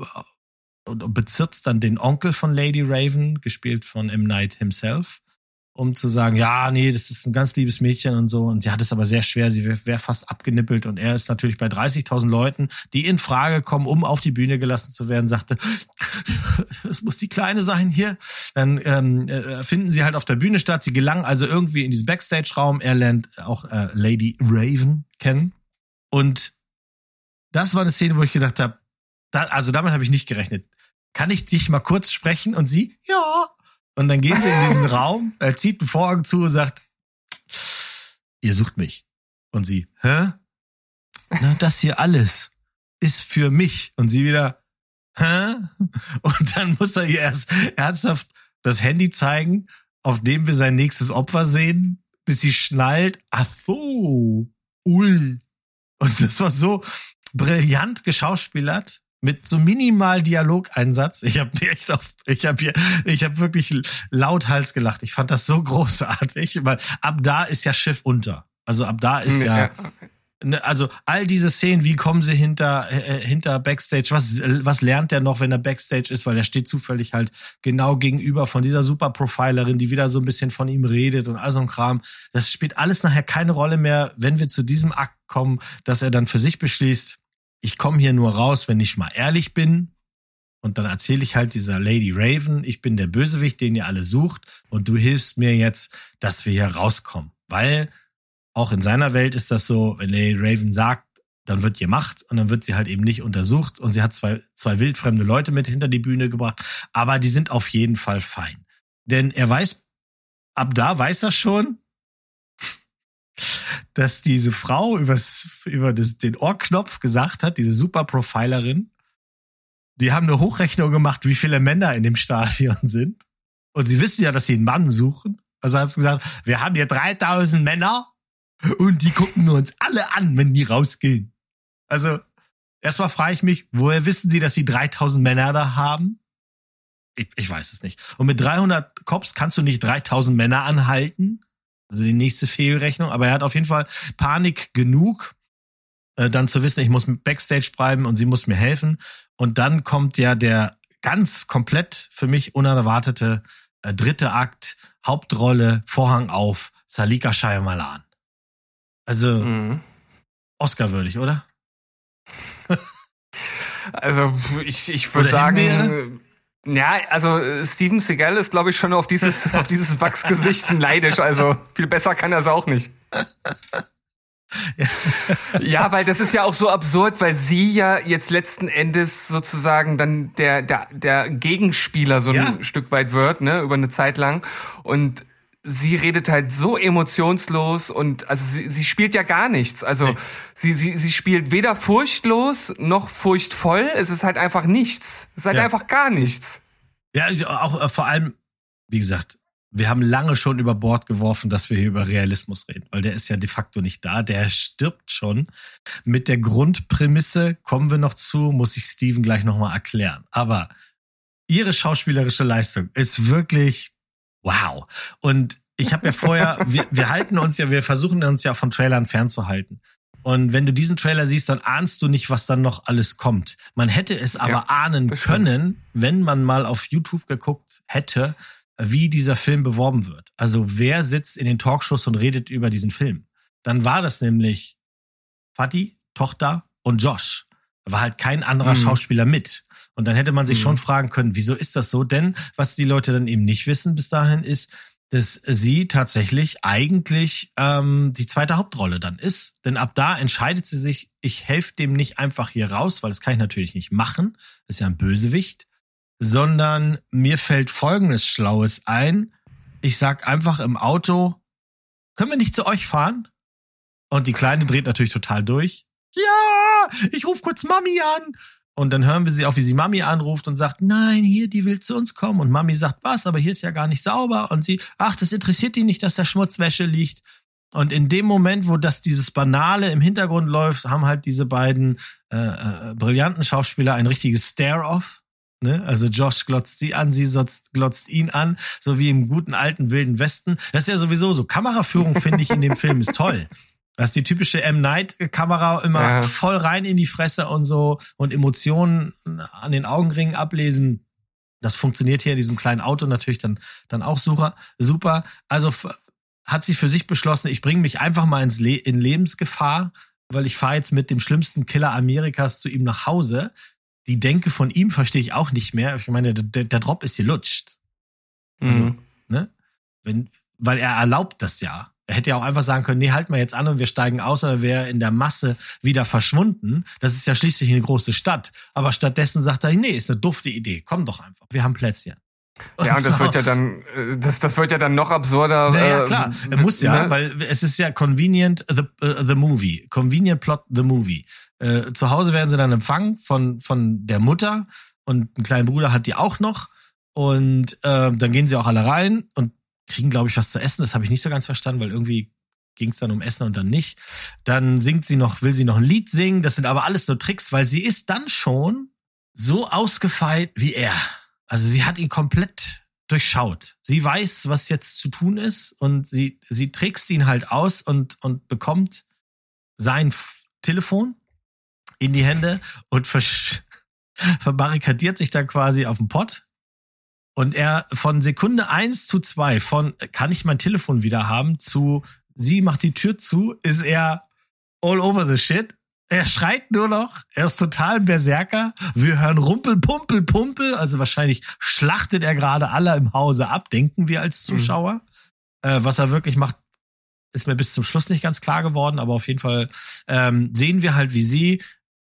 und bezirzt dann den Onkel von Lady Raven, gespielt von M. Night himself. um zu sagen, ja, nee, das ist ein ganz liebes Mädchen und so. Und die hat es aber sehr schwer, sie wäre fast abgenippelt. Und er ist natürlich bei 30.000 Leuten, die in Frage kommen, um auf die Bühne gelassen zu werden, sagte, es muss die Kleine sein hier. Dann finden sie halt auf der Bühne statt. Sie gelangen also irgendwie in diesen Backstage-Raum. Er lernt auch Lady Raven kennen. Und das war eine Szene, wo ich gedacht habe, also damit habe ich nicht gerechnet. Kann ich dich mal kurz sprechen? Und sie, ja. Und dann gehen sie in diesen Raum, er zieht einen Vorhang zu und sagt, ihr sucht mich. Und sie, hä? Na, das hier alles ist für mich. Und sie wieder, hä? Und dann muss er ihr erst ernsthaft das Handy zeigen, auf dem wir sein nächstes Opfer sehen, bis sie schnallt, ach so, ul. Und das war so brillant geschauspielert. Mit so minimal Dialogeinsatz. Ich habe wirklich lauthals gelacht. Ich fand das so großartig, weil ab da ist ja Schiff unter. Also ab da ist also all diese Szenen, wie kommen sie hinter Backstage? Was lernt der noch, wenn er Backstage ist? Weil er steht zufällig halt genau gegenüber von dieser Superprofilerin, die wieder so ein bisschen von ihm redet und all so ein Kram. Das spielt alles nachher keine Rolle mehr, wenn wir zu diesem Akt kommen, dass er dann für sich beschließt, ich komme hier nur raus, wenn ich mal ehrlich bin. Und dann erzähle ich halt dieser Lady Raven, ich bin der Bösewicht, den ihr alle sucht. Und du hilfst mir jetzt, dass wir hier rauskommen. Weil auch in seiner Welt ist das so, wenn Lady Raven sagt, dann wird gemacht und dann wird sie halt eben nicht untersucht. Und sie hat zwei wildfremde Leute mit hinter die Bühne gebracht. Aber die sind auf jeden Fall fein. Denn er weiß, ab da weiß er schon, dass diese Frau über den Ohrknopf gesagt hat, diese Superprofilerin, die haben eine Hochrechnung gemacht, wie viele Männer in dem Stadion sind. Und sie wissen ja, dass sie einen Mann suchen. Also hat sie gesagt, wir haben hier 3.000 Männer und die gucken uns alle an, wenn die rausgehen. Also erstmal frage ich mich, woher wissen sie, dass sie 3.000 Männer da haben? Ich weiß es nicht. Und mit 300 Cops kannst du nicht 3.000 Männer anhalten. Also die nächste Fehlrechnung, aber er hat auf jeden Fall Panik genug, dann zu wissen, ich muss mit Backstage bleiben und sie muss mir helfen. Und dann kommt ja der ganz komplett für mich unerwartete dritte Akt, Hauptrolle, Vorhang auf, Salika Shyamalan. Also Oscar-würdig, oder? Also ich würde sagen... Ja, also Steven Seagal ist, glaube ich, schon auf dieses Wachsgesicht neidisch. Also viel besser kann er es auch nicht. Ja, weil das ist ja auch so absurd, weil sie ja jetzt letzten Endes sozusagen dann der Gegenspieler so ein Stück weit wird, ne, über eine Zeit lang. Und sie redet halt so emotionslos und also sie spielt ja gar nichts. Also sie spielt weder furchtlos noch furchtvoll. Es ist halt einfach nichts. Es ist halt einfach gar nichts. Ja, auch vor allem, wie gesagt, wir haben lange schon über Bord geworfen, dass wir hier über Realismus reden, weil der ist ja de facto nicht da. Der stirbt schon. Mit der Grundprämisse kommen wir noch zu, muss ich Steven gleich nochmal erklären. Aber ihre schauspielerische Leistung ist wirklich wow. Und ich habe ja vorher, wir versuchen uns ja von Trailern fernzuhalten. Und wenn du diesen Trailer siehst, dann ahnst du nicht, was dann noch alles kommt. Man hätte es aber ahnen können, wenn man mal auf YouTube geguckt hätte, wie dieser Film beworben wird. Also wer sitzt in den Talkshows und redet über diesen Film? Dann war das nämlich Fatih, Tochter und Josh. Da war halt kein anderer Schauspieler mit. Und dann hätte man sich schon fragen können, wieso ist das so? Denn was die Leute dann eben nicht wissen bis dahin ist, dass sie tatsächlich eigentlich die zweite Hauptrolle dann ist. Denn ab da entscheidet sie sich, ich helfe dem nicht einfach hier raus, weil das kann ich natürlich nicht machen. Das ist ja ein Bösewicht. Sondern mir fällt Folgendes Schlaues ein. Ich sag einfach im Auto, können wir nicht zu euch fahren? Und die Kleine dreht natürlich total durch. Ja, ich rufe kurz Mami an. Und dann hören wir sie auch, wie sie Mami anruft und sagt, nein, hier, die will zu uns kommen. Und Mami sagt, was, aber hier ist ja gar nicht sauber. Und sie, ach, das interessiert die nicht, dass da Schmutzwäsche liegt. Und in dem Moment, wo dieses Banale im Hintergrund läuft, haben halt diese beiden brillanten Schauspieler ein richtiges Stare-Off. Ne? Also Josh glotzt sie an, sie glotzt ihn an, so wie im guten alten Wilden Westen. Das ist ja sowieso so. Kameraführung, finde ich, in dem Film ist toll. Das ist die typische M. Night-Kamera, immer voll rein in die Fresse und so und Emotionen an den Augenringen ablesen. Das funktioniert hier in diesem kleinen Auto natürlich dann auch super. Also hat sie für sich beschlossen, ich bringe mich einfach mal in Lebensgefahr, weil ich fahre jetzt mit dem schlimmsten Killer Amerikas zu ihm nach Hause. Die Denke von ihm verstehe ich auch nicht mehr. Ich meine, der Drop ist gelutscht. Also, ne? Weil er erlaubt das ja. Er hätte ja auch einfach sagen können, nee, halt mal jetzt an und wir steigen aus, oder wäre in der Masse wieder verschwunden. Das ist ja schließlich eine große Stadt. Aber stattdessen sagt er, nee, ist eine dufte Idee. Komm doch einfach. Wir haben Plätzchen. Ja, und das wird ja dann, das wird ja dann noch absurder. Naja, klar. Er muss ja, ne? Weil es ist ja convenient the movie. Convenient plot the movie. Zu Hause werden sie dann empfangen von der Mutter und einen kleinen Bruder hat die auch noch. Und dann gehen sie auch alle rein und kriegen, glaube ich, was zu essen. Das habe ich nicht so ganz verstanden, weil irgendwie ging es dann um Essen und dann nicht. Dann will sie noch ein Lied singen. Das sind aber alles nur Tricks, weil sie ist dann schon so ausgefeilt wie er. Also sie hat ihn komplett durchschaut. Sie weiß, was jetzt zu tun ist und sie trickst ihn halt aus und bekommt sein Telefon in die Hände und verbarrikadiert sich dann quasi auf dem Pott. Und er von Sekunde 1 zu 2 von kann ich mein Telefon wieder haben zu sie macht die Tür zu, ist er all over the shit. Er schreit nur noch, er ist total ein Berserker. Wir hören Rumpel, Pumpel, Pumpel. Also wahrscheinlich schlachtet er gerade alle im Hause ab, denken wir als Zuschauer. Was er wirklich macht, ist mir bis zum Schluss nicht ganz klar geworden. Aber auf jeden Fall sehen wir halt, wie sie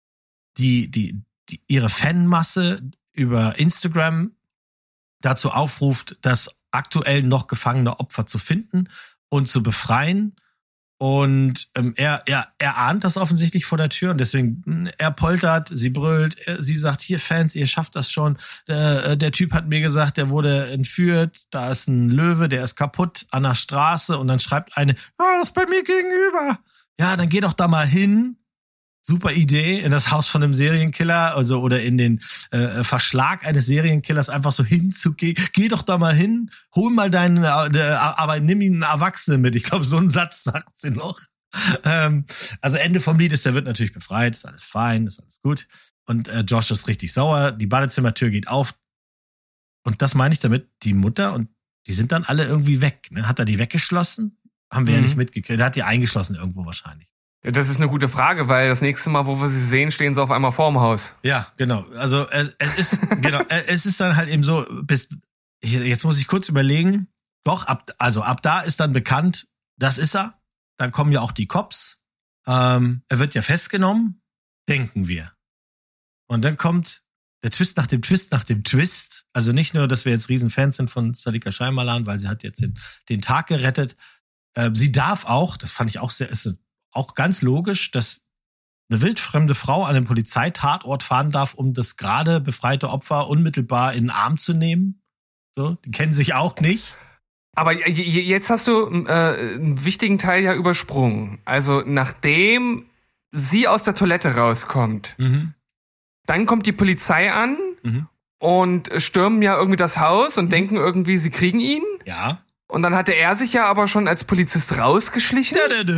ihre Fanmasse über Instagram dazu aufruft, das aktuell noch gefangene Opfer zu finden und zu befreien. Und er ahnt das offensichtlich vor der Tür und deswegen, er poltert, sie brüllt, sie sagt, hier Fans, ihr schafft das schon. Der Typ hat mir gesagt, der wurde entführt, da ist ein Löwe, der ist kaputt an der Straße und dann schreibt eine, das ist bei mir gegenüber. Ja, dann geh doch da mal hin. Super Idee, in das Haus von einem Serienkiller, also oder in den Verschlag eines Serienkillers einfach so hinzugehen. Geh doch da mal hin, hol mal aber nimm ihn einen Erwachsenen mit. Ich glaube, so einen Satz sagt sie noch. Also Ende vom Lied ist, der wird natürlich befreit, ist alles fein, ist alles gut. Und Josh ist richtig sauer, die Badezimmertür geht auf. Und das meine ich damit, die Mutter und die sind dann alle irgendwie weg. Ne? Hat er die weggeschlossen? Haben wir ja nicht mitgekriegt. Er hat die eingeschlossen irgendwo wahrscheinlich. Das ist eine gute Frage, weil das nächste Mal, wo wir sie sehen, stehen sie auf einmal vorm Haus. Ja, genau. Also es ist dann halt eben so, jetzt muss ich kurz überlegen, doch, ab da ist dann bekannt, das ist er. Dann kommen ja auch die Cops. Er wird ja festgenommen, denken wir. Und dann kommt der Twist nach dem Twist nach dem Twist. Also nicht nur, dass wir jetzt Riesenfans sind von Sadiqa Shyamalan, weil sie hat jetzt den Tag gerettet. Sie darf auch, das fand ich auch auch ganz logisch, dass eine wildfremde Frau an den Polizeitatort fahren darf, um das gerade befreite Opfer unmittelbar in den Arm zu nehmen. So, die kennen sich auch nicht. Aber jetzt hast du einen wichtigen Teil ja übersprungen. Also nachdem sie aus der Toilette rauskommt, dann kommt die Polizei an und stürmen ja irgendwie das Haus und denken irgendwie, sie kriegen ihn. Ja. Und dann hatte er sich ja aber schon als Polizist rausgeschlichen.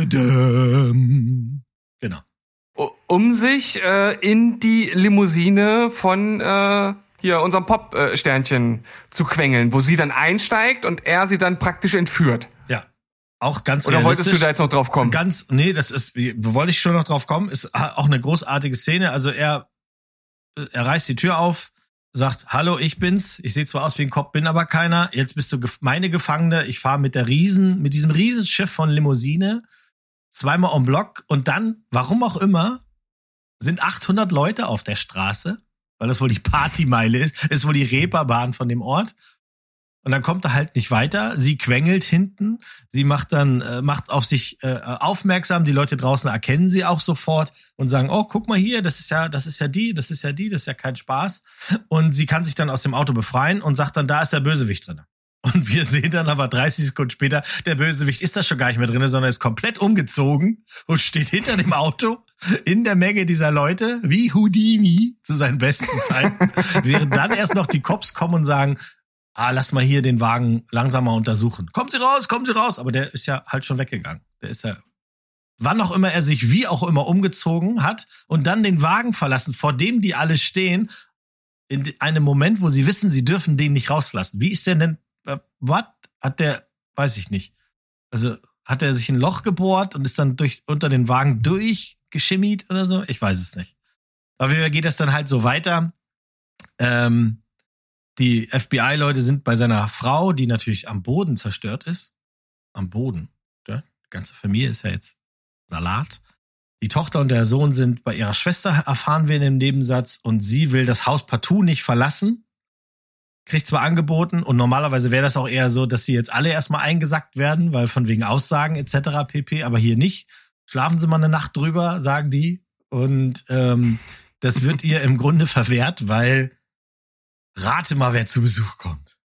Genau. Um sich in die Limousine von hier unserem Pop-Sternchen zu quengeln, wo sie dann einsteigt und er sie dann praktisch entführt. Ja. Auch ganz Oder wolltest du da jetzt noch drauf kommen? Wollte ich schon noch drauf kommen. Ist auch eine großartige Szene. Also er reißt die Tür auf, sagt, hallo, ich bin's. Ich sehe zwar aus wie ein Cop, bin aber keiner. Jetzt bist du meine Gefangene. Ich fahre mit diesem Riesenschiff von Limousine zweimal en bloc und dann, warum auch immer, sind 800 Leute auf der Straße, weil das wohl die Partymeile ist wohl die Reeperbahn von dem Ort. Und dann kommt er halt nicht weiter. Sie quengelt hinten. Sie macht auf sich aufmerksam. Die Leute draußen erkennen sie auch sofort und sagen, oh, guck mal hier, das ist ja kein Spaß. Und sie kann sich dann aus dem Auto befreien und sagt dann, da ist der Bösewicht drin. Und wir sehen dann aber 30 Sekunden später, der Bösewicht ist da schon gar nicht mehr drin, sondern ist komplett umgezogen und steht hinter dem Auto in der Menge dieser Leute, wie Houdini zu seinen besten Zeiten. Während dann erst noch die Cops kommen und sagen, lass mal hier den Wagen langsamer untersuchen. Kommen Sie raus. Aber der ist ja halt schon weggegangen. Der ist ja, wann auch immer er sich wie auch immer umgezogen hat und dann den Wagen verlassen, vor dem die alle stehen. in einem Moment, wo sie wissen, sie dürfen den nicht rauslassen. Wie ist der denn, hat der, weiß ich nicht. Also hat er sich ein Loch gebohrt und ist dann unter den Wagen durchgeschimmigt oder so? Ich weiß es nicht. Auf jeden Fall geht das dann halt so weiter. Die FBI-Leute sind bei seiner Frau, die natürlich am Boden zerstört ist. Am Boden. Ja? Die ganze Familie ist ja jetzt Salat. Die Tochter und der Sohn sind bei ihrer Schwester, erfahren wir in dem Nebensatz, und sie will das Haus partout nicht verlassen. Kriegt zwar angeboten, und normalerweise wäre das auch eher so, dass sie jetzt alle erstmal eingesackt werden, weil von wegen Aussagen etc. pp, aber hier nicht. Schlafen sie mal eine Nacht drüber, sagen die. Und das wird ihr im Grunde verwehrt, weil rate mal, wer zu Besuch kommt.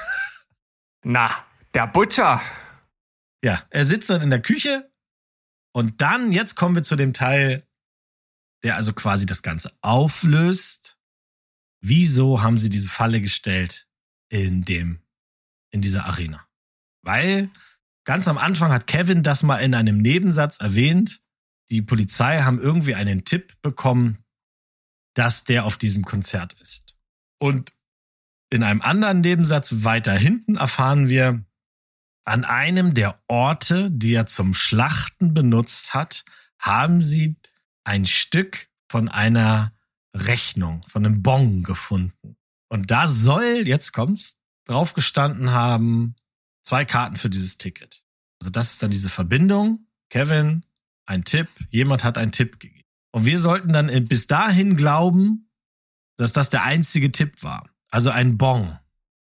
Na, der Butcher. Ja, er sitzt dann in der Küche. Und dann, jetzt kommen wir zu dem Teil, der also quasi das Ganze auflöst. Wieso haben sie diese Falle gestellt in dieser Arena? Weil ganz am Anfang hat Kevin das mal in einem Nebensatz erwähnt. Die Polizei haben irgendwie einen Tipp bekommen, dass der auf diesem Konzert ist. Und in einem anderen Nebensatz weiter hinten erfahren wir, an einem der Orte, die er zum Schlachten benutzt hat, haben sie ein Stück von einer Rechnung, von einem Bon gefunden. Und da soll, jetzt kommt's, drauf gestanden haben, 2 Karten für dieses Ticket. Also das ist dann diese Verbindung. Kevin, ein Tipp, jemand hat einen Tipp gegeben. Und wir sollten dann bis dahin glauben, dass das der einzige Tipp war. Also ein Bon.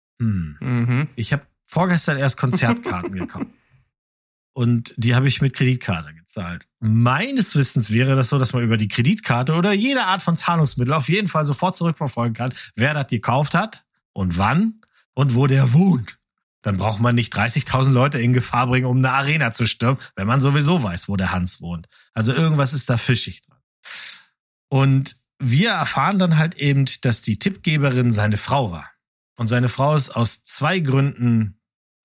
Ich habe vorgestern erst Konzertkarten gekauft. Und die habe ich mit Kreditkarte gezahlt. Meines Wissens wäre das so, dass man über die Kreditkarte oder jede Art von Zahlungsmittel auf jeden Fall sofort zurückverfolgen kann, wer das gekauft hat und wann und wo der wohnt. Dann braucht man nicht 30.000 Leute in Gefahr bringen, um eine Arena zu stürmen, wenn man sowieso weiß, wo der Hans wohnt. Also irgendwas ist da fischig dran. Und wir erfahren dann halt eben, dass die Tippgeberin seine Frau war. Und seine Frau ist aus 2 Gründen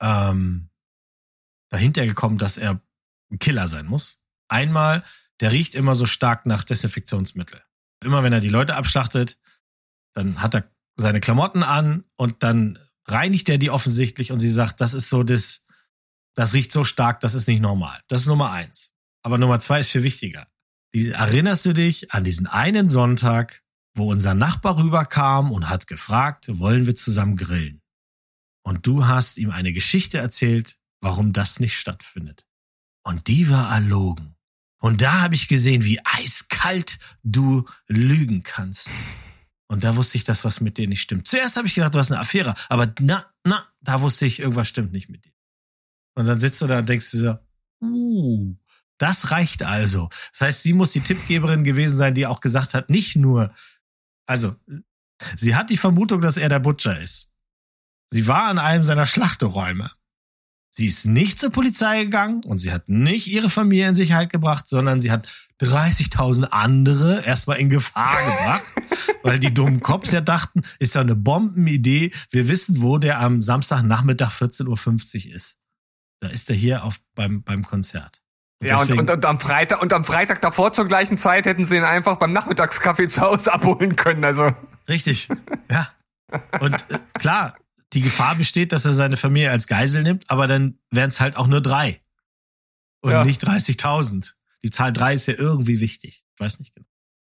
dahinter gekommen, dass er ein Killer sein muss. Einmal, der riecht immer so stark nach Desinfektionsmittel. Immer wenn er die Leute abschlachtet, dann hat er seine Klamotten an und dann reinigt er die offensichtlich und sie sagt, das ist so das riecht so stark, das ist nicht normal. Das ist Nummer 1. Aber Nummer 2 ist viel wichtiger. Erinnerst du dich an diesen einen Sonntag, wo unser Nachbar rüberkam und hat gefragt, wollen wir zusammen grillen? Und du hast ihm eine Geschichte erzählt, warum das nicht stattfindet. Und die war erlogen. Und da habe ich gesehen, wie eiskalt du lügen kannst. Und da wusste ich, dass was mit dir nicht stimmt. Zuerst habe ich gedacht, du hast eine Affäre. Aber da wusste ich, irgendwas stimmt nicht mit dir. Und dann sitzt du da und denkst dir so, das reicht also. Das heißt, sie muss die Tippgeberin gewesen sein, die auch gesagt hat, nicht nur, also, sie hat die Vermutung, dass er der Butcher ist. Sie war an einem seiner Schlachteräume. Sie ist nicht zur Polizei gegangen und sie hat nicht ihre Familie in Sicherheit gebracht, sondern sie hat 30.000 andere erstmal in Gefahr gebracht, weil die dummen Cops ja dachten, ist ja eine Bombenidee. Wir wissen, wo der am Samstagnachmittag 14.50 Uhr ist. Da ist er hier beim Konzert. Und ja, deswegen, und am Freitag davor zur gleichen Zeit hätten sie ihn einfach beim Nachmittagskaffee zu Hause abholen können. Also richtig, ja. Und klar, die Gefahr besteht, dass er seine Familie als Geisel nimmt, aber dann wären es halt auch nur 3 und nicht 30.000. Die Zahl 3 ist ja irgendwie wichtig. Ich weiß nicht genau.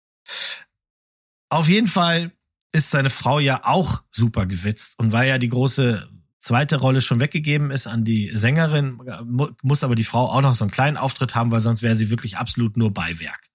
Auf jeden Fall ist seine Frau ja auch super gewitzt. Und weil ja die große zweite Rolle schon weggegeben ist an die Sängerin, muss aber die Frau auch noch so einen kleinen Auftritt haben, weil sonst wäre sie wirklich absolut nur Beiwerk.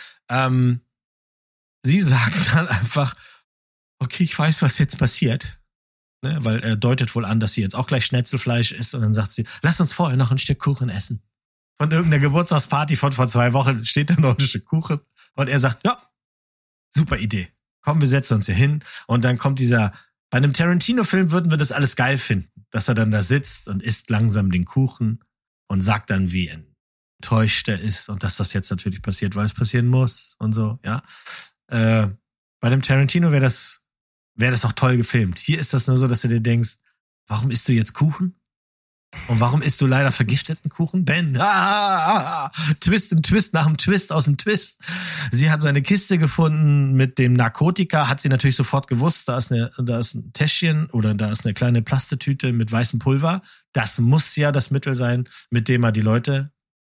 Sie sagt dann einfach, okay, ich weiß, was jetzt passiert. Ne, weil er deutet wohl an, dass sie jetzt auch gleich Schnetzelfleisch isst. Und dann sagt sie, lass uns vorher noch ein Stück Kuchen essen. Von irgendeiner Geburtstagsparty von vor 2 Wochen steht da noch ein Stück Kuchen. Und er sagt, ja, super Idee. Komm, wir setzen uns hier hin. Und dann kommt bei einem Tarantino-Film würden wir das alles geil finden. Dass er dann da sitzt und isst langsam den Kuchen und sagt dann, wie enttäuscht er ist und dass das jetzt natürlich passiert, weil es passieren muss und so, ja. Bei dem Tarantino wäre das auch toll gefilmt. Hier ist das nur so, dass du dir denkst, warum isst du jetzt Kuchen? Und warum isst du leider vergifteten Kuchen? Denn Twist im Twist nach dem Twist aus dem Twist. Sie hat seine Kiste gefunden mit dem Narkotika, hat sie natürlich sofort gewusst, da ist ein Täschchen oder da ist eine kleine Plastetüte mit weißem Pulver. Das muss ja das Mittel sein, mit dem er die Leute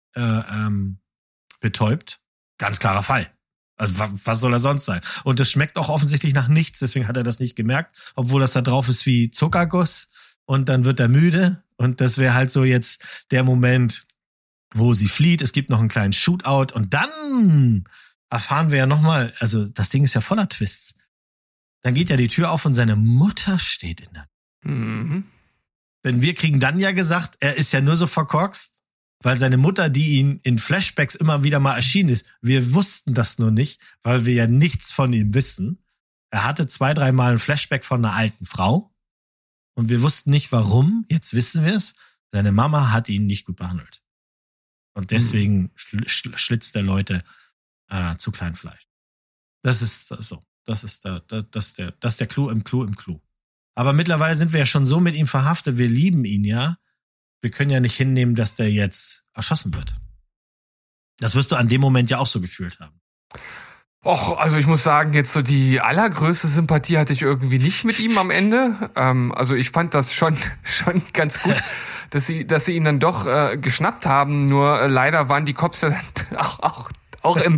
betäubt. Ganz klarer Fall. Also was soll er sonst sein? Und es schmeckt auch offensichtlich nach nichts, deswegen hat er das nicht gemerkt, obwohl das da drauf ist wie Zuckerguss und dann wird er müde und das wäre halt so jetzt der Moment, wo sie flieht. Es gibt noch einen kleinen Shootout und dann erfahren wir ja nochmal, also das Ding ist ja voller Twists. Dann geht ja die Tür auf und seine Mutter steht in der Tür. Mhm. Denn wir kriegen dann ja gesagt, er ist ja nur so verkorkst, weil seine Mutter, die ihn in Flashbacks immer wieder mal erschienen ist, wir wussten das nur nicht, weil wir ja nichts von ihm wissen. Er hatte 2-3 Mal ein Flashback von einer alten Frau und wir wussten nicht, warum. Jetzt wissen wir es. Seine Mama hat ihn nicht gut behandelt. Und deswegen schlitzt der Leute zu Kleinfleisch. Das ist so. Das ist der Clou im Clou im Clou. Aber mittlerweile sind wir ja schon so mit ihm verhaftet. Wir lieben ihn ja. Wir können ja nicht hinnehmen, dass der jetzt erschossen wird. Das wirst du an dem Moment ja auch so gefühlt haben. Och, also ich muss sagen, jetzt so die allergrößte Sympathie hatte ich irgendwie nicht mit ihm am Ende. Also ich fand das schon ganz gut, dass sie ihn dann doch geschnappt haben. Nur leider waren die Cops ja auch im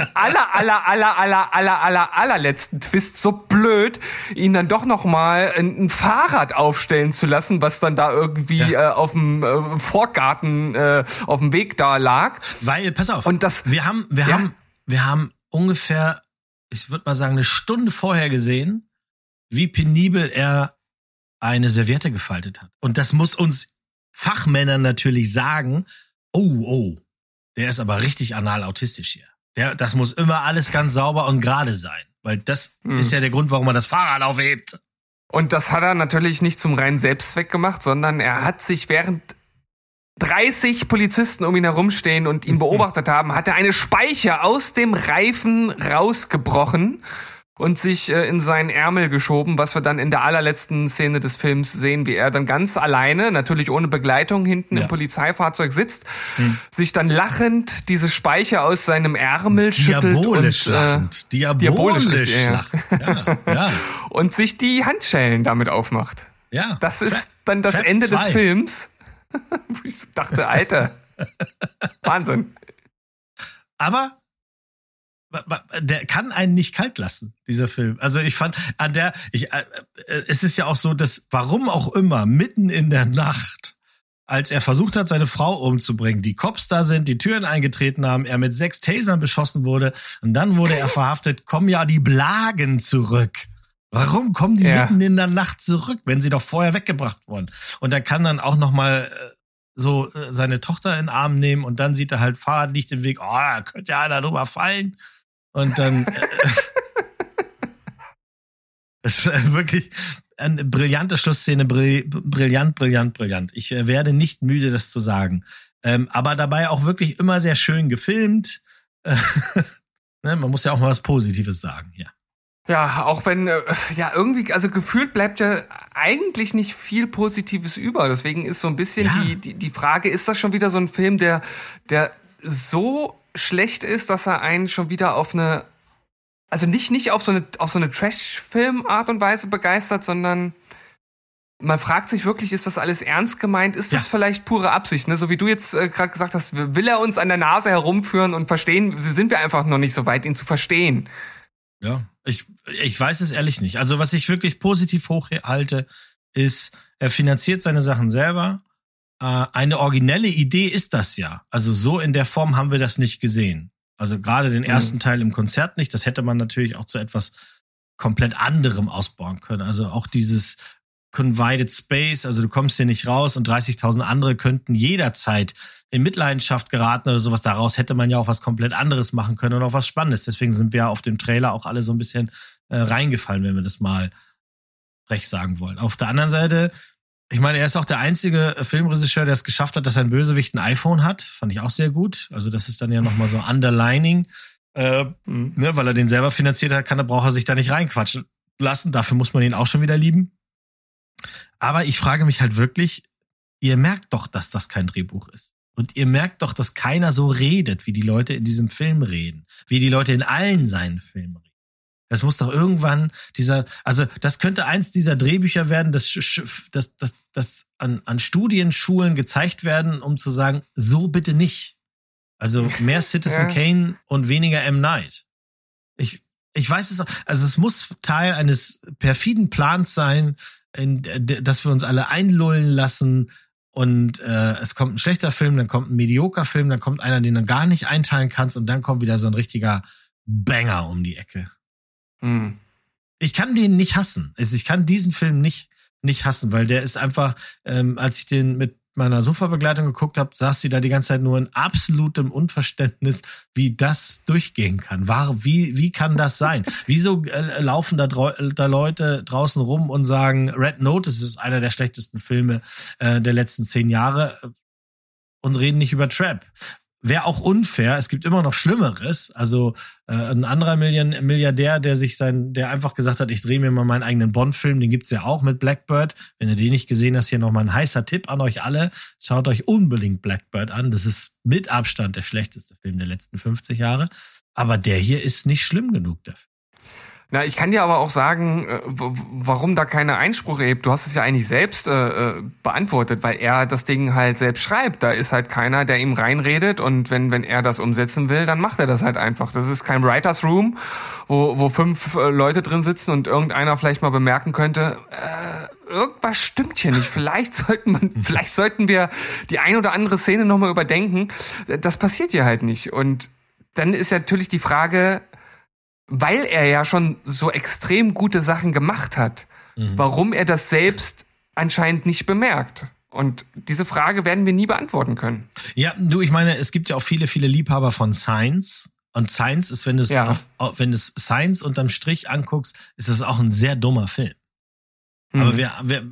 allerletzten Twist so blöd, ihn dann doch noch mal ein Fahrrad aufstellen zu lassen, was dann da irgendwie auf dem Vorgarten auf dem Weg da lag. Weil, pass auf, und das, wir haben ungefähr, ich würde mal sagen, eine Stunde vorher gesehen, wie penibel er eine Serviette gefaltet hat. Und das muss uns Fachmänner natürlich sagen, der ist aber richtig anal autistisch hier. Das muss immer alles ganz sauber und gerade sein. Weil das ist ja der Grund, warum er das Fahrrad aufhebt. Und das hat er natürlich nicht zum reinen Selbstzweck gemacht, sondern er hat sich während 30 Polizisten um ihn herumstehen und ihn beobachtet haben, hat er eine Speiche aus dem Reifen rausgebrochen und sich in seinen Ärmel geschoben, was wir dann in der allerletzten Szene des Films sehen, wie er dann ganz alleine, natürlich ohne Begleitung, hinten im Polizeifahrzeug sitzt, sich dann lachend diese Speiche aus seinem Ärmel schüttelt. Diabolisch lachend. Ja. Und sich die Handschellen damit aufmacht. Ja. Das ist dann das Ende des Films. Wo ich dachte, Alter, Wahnsinn. Aber der kann einen nicht kalt lassen, dieser Film. Also ich fand, es ist ja auch so, dass, warum auch immer, mitten in der Nacht, als er versucht hat, seine Frau umzubringen, die Cops da sind, die Türen eingetreten haben, er mit 6 Tasern beschossen wurde und dann wurde er verhaftet, kommen ja die Blagen zurück. Warum kommen die mitten in der Nacht zurück, wenn sie doch vorher weggebracht wurden? Und er kann dann auch noch mal so seine Tochter in den Arm nehmen und dann sieht er halt, Fahrrad liegt im Weg, da könnte ja einer drüber fallen. Und dann das ist wirklich eine brillante Schlussszene, brillant. Ich werde nicht müde, das zu sagen. Aber dabei auch wirklich immer sehr schön gefilmt. Man muss ja auch mal was Positives sagen, ja. Ja, auch wenn, irgendwie, also gefühlt bleibt ja eigentlich nicht viel Positives über. Deswegen ist so ein bisschen die Frage, ist das schon wieder so ein Film, der so schlecht ist, dass er einen schon wieder auf eine, also nicht auf so eine Trash-Film-Art und Weise begeistert, sondern man fragt sich wirklich, ist das alles ernst gemeint? Ist das vielleicht pure Absicht? Ne? So wie du jetzt gerade gesagt hast, will er uns an der Nase herumführen und verstehen, sind wir einfach noch nicht so weit, ihn zu verstehen. Ja, ich weiß es ehrlich nicht. Also was ich wirklich positiv hochhalte, ist, er finanziert seine Sachen selber. Eine originelle Idee ist das ja. Also so in der Form haben wir das nicht gesehen. Also gerade den ersten Teil im Konzert nicht. Das hätte man natürlich auch zu etwas komplett anderem ausbauen können. Also auch dieses Confined Space, also du kommst hier nicht raus und 30.000 andere könnten jederzeit in Mitleidenschaft geraten oder sowas. Daraus hätte man ja auch was komplett anderes machen können und auch was Spannendes. Deswegen sind wir auf dem Trailer auch alle so ein bisschen reingefallen, wenn wir das mal frech sagen wollen. Auf der anderen Seite, ich meine, er ist auch der einzige Filmregisseur, der es geschafft hat, dass sein Bösewicht ein iPhone hat. Fand ich auch sehr gut. Also das ist dann ja nochmal so Underlining. Weil er den selber finanziert hat, braucht er sich da nicht reinquatschen lassen. Dafür muss man ihn auch schon wieder lieben. Aber ich frage mich halt wirklich, ihr merkt doch, dass das kein Drehbuch ist. Und ihr merkt doch, dass keiner so redet, wie die Leute in diesem Film reden. Wie die Leute in allen seinen Filmen reden. Das muss doch irgendwann das könnte eins dieser Drehbücher werden, das an Studienschulen gezeigt werden, um zu sagen, so bitte nicht. Also mehr Citizen Kane und weniger M. Night. Ich weiß es auch. Also es muss Teil eines perfiden Plans sein, dass wir uns alle einlullen lassen. Und es kommt ein schlechter Film, dann kommt ein medioker Film, dann kommt einer, den du gar nicht einteilen kannst und dann kommt wieder so ein richtiger Banger um die Ecke. Mhm. Ich kann den nicht hassen. Also ich kann diesen Film nicht hassen, weil der ist einfach, als ich den mit meiner Sofabegleitung geguckt habe, saß sie da die ganze Zeit nur in absolutem Unverständnis, wie das durchgehen kann. Wie kann das sein? Wieso laufen da Leute draußen rum und sagen, Red Notice ist einer der schlechtesten Filme der letzten 10 Jahre und reden nicht über Trap? Wäre auch unfair. Es gibt immer noch Schlimmeres. Also ein anderer Milliardär, der einfach gesagt hat, ich drehe mir mal meinen eigenen Bond-Film, den gibt's ja auch mit Blackbird. Wenn ihr den nicht gesehen hast, hier nochmal ein heißer Tipp an euch alle. Schaut euch unbedingt Blackbird an. Das ist mit Abstand der schlechteste Film der letzten 50 Jahre. Aber der hier ist nicht schlimm genug dafür. Na, ich kann dir aber auch sagen, warum da keine Einspruch erhebt. Du hast es ja eigentlich selbst beantwortet, weil er das Ding halt selbst schreibt. Da ist halt keiner, der ihm reinredet und wenn er das umsetzen will, dann macht er das halt einfach. Das ist kein Writers Room, wo 5 Leute drin sitzen und irgendeiner vielleicht mal bemerken könnte, irgendwas stimmt hier nicht. Vielleicht sollten wir die ein oder andere Szene nochmal überdenken. Das passiert hier halt nicht. Und dann ist ja natürlich die Frage, weil er ja schon so extrem gute Sachen gemacht hat, warum er das selbst anscheinend nicht bemerkt. Und diese Frage werden wir nie beantworten können. Ja, ich meine, es gibt ja auch viele, viele Liebhaber von Science. Und Science ist, wenn du es Science unterm Strich anguckst, ist das auch ein sehr dummer Film. Aber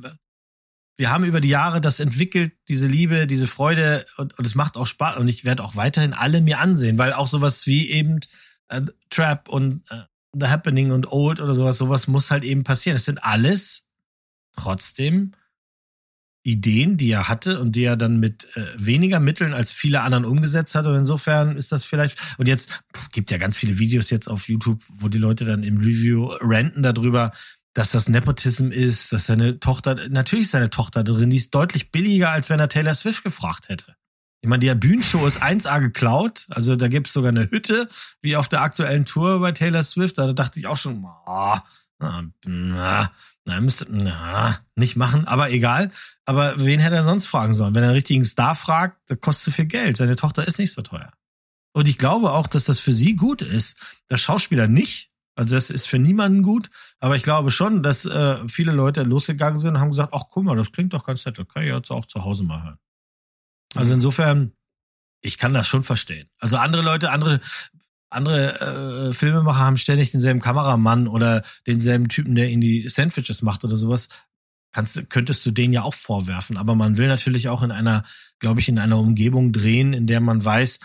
wir haben über die Jahre das entwickelt, diese Liebe, diese Freude und es macht auch Spaß. Und ich werde auch weiterhin alle mir ansehen, weil auch sowas wie eben Trap und The Happening und Old oder sowas muss halt eben passieren. Es sind alles trotzdem Ideen, die er hatte und die er dann mit weniger Mitteln als viele anderen umgesetzt hat. Und insofern ist das vielleicht, und jetzt gibt ja ganz viele Videos jetzt auf YouTube, wo die Leute dann im Review ranten darüber, dass das Nepotism ist, dass natürlich ist seine Tochter drin, die ist deutlich billiger, als wenn er Taylor Swift gefragt hätte. Ich meine, die Bühnenshow ist 1A geklaut. Also da gibt es sogar eine Hütte, wie auf der aktuellen Tour bei Taylor Swift. Da dachte ich auch schon, nicht machen, aber egal. Aber wen hätte er sonst fragen sollen? Wenn er einen richtigen Star fragt, das kostet zu viel Geld. Seine Tochter ist nicht so teuer. Und ich glaube auch, dass das für sie gut ist. Der Schauspieler nicht. Also das ist für niemanden gut. Aber ich glaube schon, dass viele Leute losgegangen sind und haben gesagt, ach guck mal, das klingt doch ganz nett. Das kann ich jetzt auch zu Hause mal hören. Also insofern, ich kann das schon verstehen. Also andere Leute, andere Filmemacher haben ständig denselben Kameramann oder denselben Typen, der ihnen die Sandwiches macht oder sowas. Könntest du denen ja auch vorwerfen. Aber man will natürlich auch in einer Umgebung drehen, in der man weiß,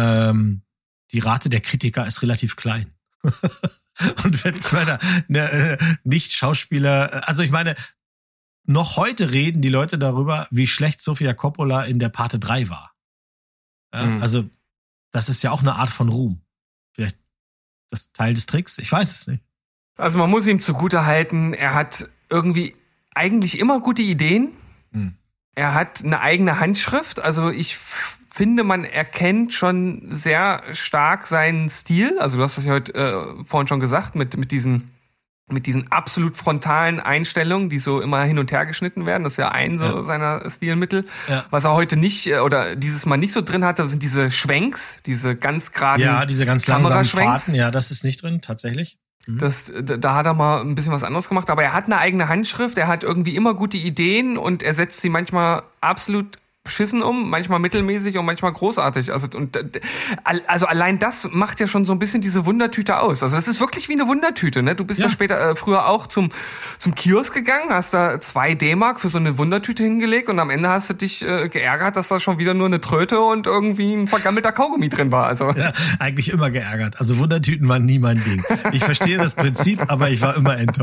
die Rate der Kritiker ist relativ klein. Und wenn ich meine, Nicht-Schauspieler, also ich meine, noch heute reden die Leute darüber, wie schlecht Sofia Coppola in der Pate 3 war. Ja, also, das ist ja auch eine Art von Ruhm. Vielleicht das Teil des Tricks, ich weiß es nicht. Also man muss ihm zugutehalten, er hat irgendwie eigentlich immer gute Ideen. Er hat eine eigene Handschrift, also ich finde, man erkennt schon sehr stark seinen Stil. Also du hast das ja heute vorhin schon gesagt, mit diesen absolut frontalen Einstellungen, die so immer hin und her geschnitten werden. Das ist ja seiner Stilmittel. Ja. Was er heute nicht oder dieses Mal nicht so drin hatte, sind diese Schwenks, diese ganz geraden Kameraschwenks. Ja, diese ganz langsamen Fahrten. Ja, das ist nicht drin, tatsächlich. Da hat er mal ein bisschen was anderes gemacht. Aber er hat eine eigene Handschrift, er hat irgendwie immer gute Ideen und er setzt sie manchmal absolut beschissen um, manchmal mittelmäßig und manchmal großartig. Also allein das macht ja schon so ein bisschen diese Wundertüte aus. Also das ist wirklich wie eine Wundertüte, ne? Du bist ja früher auch zum Kiosk gegangen, hast da 2 D-Mark für so eine Wundertüte hingelegt und am Ende hast du dich geärgert, dass da schon wieder nur eine Tröte und irgendwie ein vergammelter Kaugummi drin war. Also ja, eigentlich immer geärgert. Also Wundertüten waren nie mein Ding. Ich verstehe das Prinzip, aber ich war immer enttäuscht.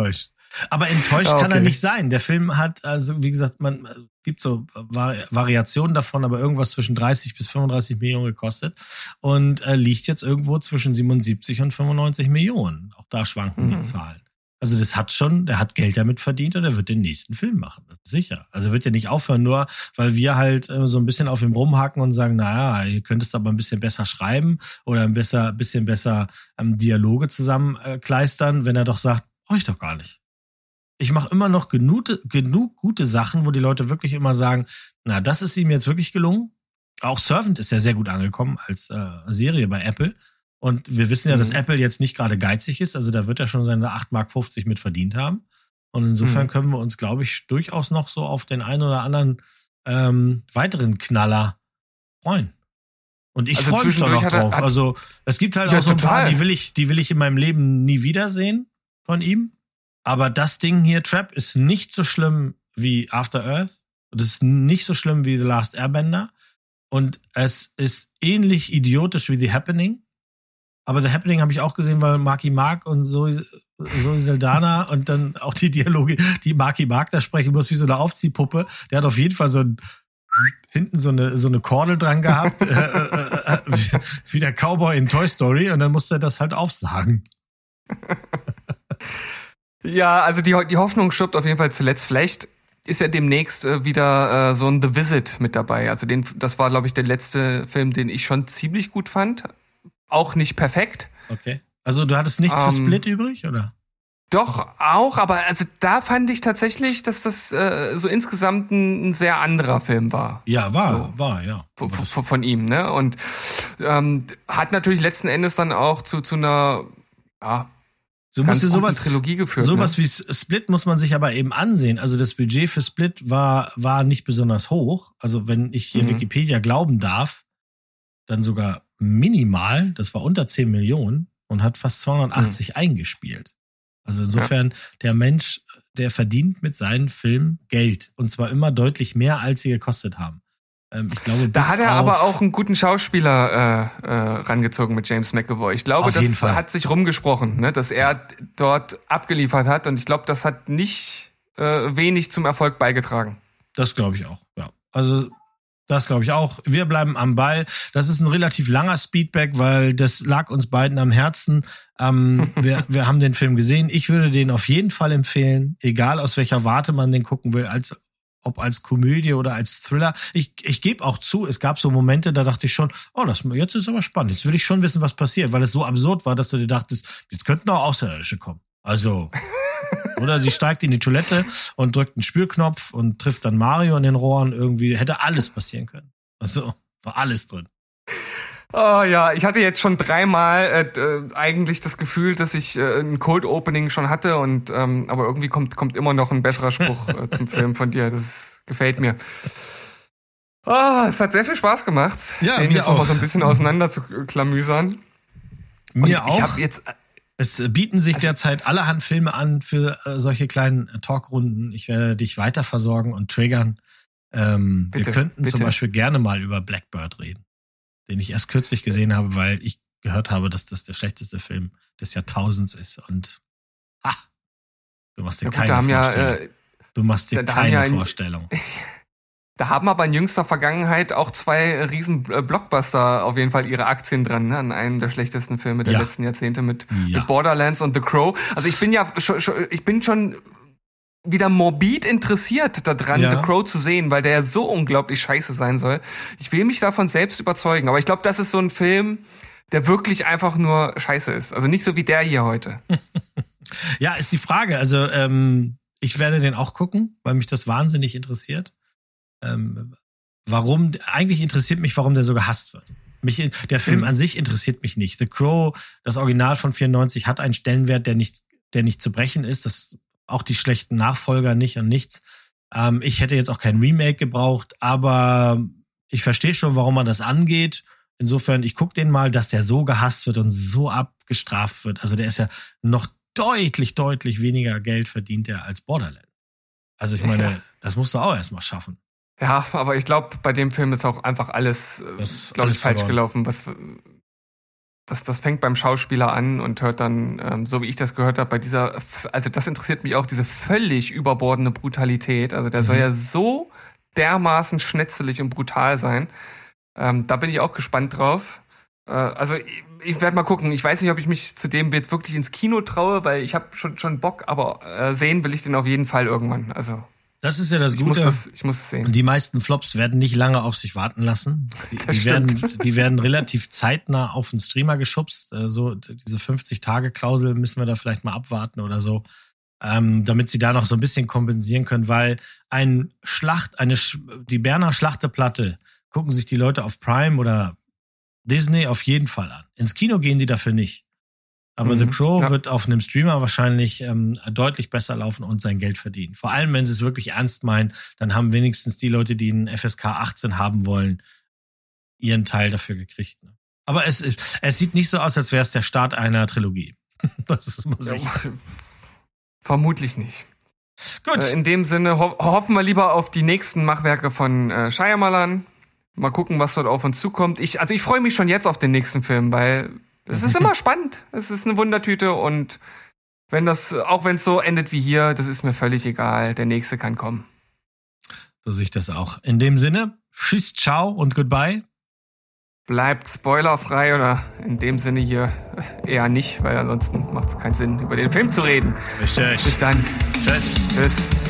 Aber enttäuscht kann er nicht sein. Der Film hat, also wie gesagt, man gibt so Variationen davon, aber irgendwas zwischen 30 bis 35 Millionen gekostet und liegt jetzt irgendwo zwischen 77 und 95 Millionen. Auch da schwanken die Zahlen. Also der hat Geld damit verdient und er wird den nächsten Film machen, das ist sicher. Also er wird ja nicht aufhören, nur weil wir halt so ein bisschen auf ihm rumhacken und sagen, naja, ihr könntest aber ein bisschen besser schreiben oder ein bisschen besser Dialoge zusammenkleistern, wenn er doch sagt, brauche ich doch gar nicht. Ich mache immer noch genug gute Sachen, wo die Leute wirklich immer sagen, na, das ist ihm jetzt wirklich gelungen. Auch Servant ist ja sehr gut angekommen als Serie bei Apple. Und wir wissen ja, dass Apple jetzt nicht gerade geizig ist. Also da wird er schon seine 8,50 Mark mit verdient haben. Und insofern können wir uns, glaube ich, durchaus noch so auf den einen oder anderen weiteren Knaller freuen. Und ich freue mich da noch drauf. Also es gibt halt auch so ein paar, die will ich in meinem Leben nie wiedersehen von ihm. Aber das Ding hier, Trap, ist nicht so schlimm wie After Earth. Und es ist nicht so schlimm wie The Last Airbender. Und es ist ähnlich idiotisch wie The Happening. Aber The Happening habe ich auch gesehen, weil Marky Mark und Zoe Saldana und dann auch die Dialoge, die Marky Mark da sprechen muss, wie so eine Aufziehpuppe. Der hat auf jeden Fall hinten so eine Kordel dran gehabt, wie der Cowboy in Toy Story, und dann musste er das halt aufsagen. Ja, also die Hoffnung stirbt auf jeden Fall zuletzt. Vielleicht ist ja demnächst wieder so ein The Visit mit dabei. Also das war, glaube ich, der letzte Film, den ich schon ziemlich gut fand. Auch nicht perfekt. Okay. Also du hattest nichts für Split übrig, oder? Doch, auch, aber also da fand ich tatsächlich, dass das so insgesamt ein sehr anderer Film war. Ja, war, ja. Von ihm, ne? Und hat natürlich letzten Endes dann auch zu einer, ja, so musste sowas Trilogie geführt. Sowas wie Split muss man sich aber eben ansehen. Also das Budget für Split war nicht besonders hoch. Also wenn ich hier Wikipedia glauben darf, dann sogar minimal. Das war unter 10 Millionen und hat fast 280 eingespielt. Also insofern, der Mensch, der verdient mit seinen Filmen Geld. Und zwar immer deutlich mehr, als sie gekostet haben. Ich glaube, da hat er aber auch einen guten Schauspieler rangezogen mit James McAvoy. Ich glaube, das hat sich rumgesprochen, ne, dass er dort abgeliefert hat. Und ich glaube, das hat nicht wenig zum Erfolg beigetragen. Das glaube ich auch, ja. Also das glaube ich auch. Wir bleiben am Ball. Das ist ein relativ langer Speedback, weil das lag uns beiden am Herzen. Wir haben den Film gesehen. Ich würde den auf jeden Fall empfehlen, egal aus welcher Warte man den gucken will, ob als Komödie oder als Thriller. Ich gebe auch zu, es gab so Momente, da dachte ich schon, jetzt ist aber spannend. Jetzt will ich schon wissen, was passiert, weil es so absurd war, dass du dir dachtest, jetzt könnten auch Außerirdische kommen. Also, oder sie steigt in die Toilette und drückt einen Spürknopf und trifft dann Mario in den Rohren. Irgendwie hätte alles passieren können. Also, war alles drin. Oh ja, ich hatte jetzt schon 3-mal eigentlich das Gefühl, dass ich ein Cold Opening schon hatte, und aber irgendwie kommt immer noch ein besserer Spruch zum Film von dir. Das gefällt mir. Es hat sehr viel Spaß gemacht, den jetzt auch mal so ein bisschen auseinander zu klamüsern. Mir auch. Es bieten sich derzeit allerhand Filme an für solche kleinen Talkrunden. Ich werde dich weiter versorgen und triggern. Wir könnten zum Beispiel gerne mal über Blackbird reden, den ich erst kürzlich gesehen habe, weil ich gehört habe, dass das der schlechteste Film des Jahrtausends ist. Und du machst dir keine Vorstellung. Du machst dir keine Vorstellung. Da haben aber in jüngster Vergangenheit auch 2 riesen Blockbuster auf jeden Fall ihre Aktien dran, ne, an einem der schlechtesten Filme der letzten Jahrzehnte mit Borderlands und The Crow. Also ich bin schon wieder morbid interessiert daran, The Crow zu sehen, weil der ja so unglaublich scheiße sein soll. Ich will mich davon selbst überzeugen, aber ich glaube, das ist so ein Film, der wirklich einfach nur scheiße ist. Also nicht so wie der hier heute. Ja, ist die Frage. Also ich werde den auch gucken, weil mich das wahnsinnig interessiert. Eigentlich interessiert mich, warum der so gehasst wird. Der Film an sich interessiert mich nicht. The Crow, das Original von 94, hat einen Stellenwert, der nicht zu brechen ist. Das auch die schlechten Nachfolger nicht und nichts. Ich hätte jetzt auch kein Remake gebraucht, aber ich verstehe schon, warum man das angeht. Insofern, ich gucke den mal, dass der so gehasst wird und so abgestraft wird. Also der ist ja noch deutlich, deutlich weniger Geld verdient als Borderlands. Also ich meine, das musst du auch erstmal schaffen. Ja, aber ich glaube, bei dem Film ist auch einfach alles, glaube ich, falsch gelaufen. das fängt beim Schauspieler an und hört dann, so wie ich das gehört habe, also das interessiert mich auch, diese völlig überbordene Brutalität. Also der soll ja so dermaßen schnetzelig und brutal sein. Da bin ich auch gespannt drauf. Also ich werde mal gucken. Ich weiß nicht, ob ich mich zu dem jetzt wirklich ins Kino traue, weil ich habe schon Bock, aber sehen will ich den auf jeden Fall irgendwann. Also das ist ja das Gute. Ich muss es sehen. Und die meisten Flops werden nicht lange auf sich warten lassen. Die werden relativ zeitnah auf den Streamer geschubst. So diese 50-Tage-Klausel müssen wir da vielleicht mal abwarten oder so, damit sie da noch so ein bisschen kompensieren können, weil die Berner Schlachteplatte gucken sich die Leute auf Prime oder Disney auf jeden Fall an. Ins Kino gehen die dafür nicht. Aber The Crow wird auf einem Streamer wahrscheinlich deutlich besser laufen und sein Geld verdienen. Vor allem, wenn sie es wirklich ernst meinen, dann haben wenigstens die Leute, die einen FSK 18 haben wollen, ihren Teil dafür gekriegt. Ne? Aber es sieht nicht so aus, als wäre es der Start einer Trilogie. Das ist mal sicher. Vermutlich nicht. Gut. In dem Sinne hoffen wir lieber auf die nächsten Machwerke von Shyamalan. Mal gucken, was dort auf uns zukommt. Ich freue mich schon jetzt auf den nächsten Film, weil es ist immer spannend. Es ist eine Wundertüte und auch wenn es so endet wie hier, das ist mir völlig egal. Der nächste kann kommen. So sehe ich das auch. In dem Sinne, tschüss, ciao und goodbye. Bleibt spoilerfrei oder in dem Sinne hier eher nicht, weil ansonsten macht es keinen Sinn, über den Film zu reden. Richtig. Bis dann. Tschüss. Tschüss.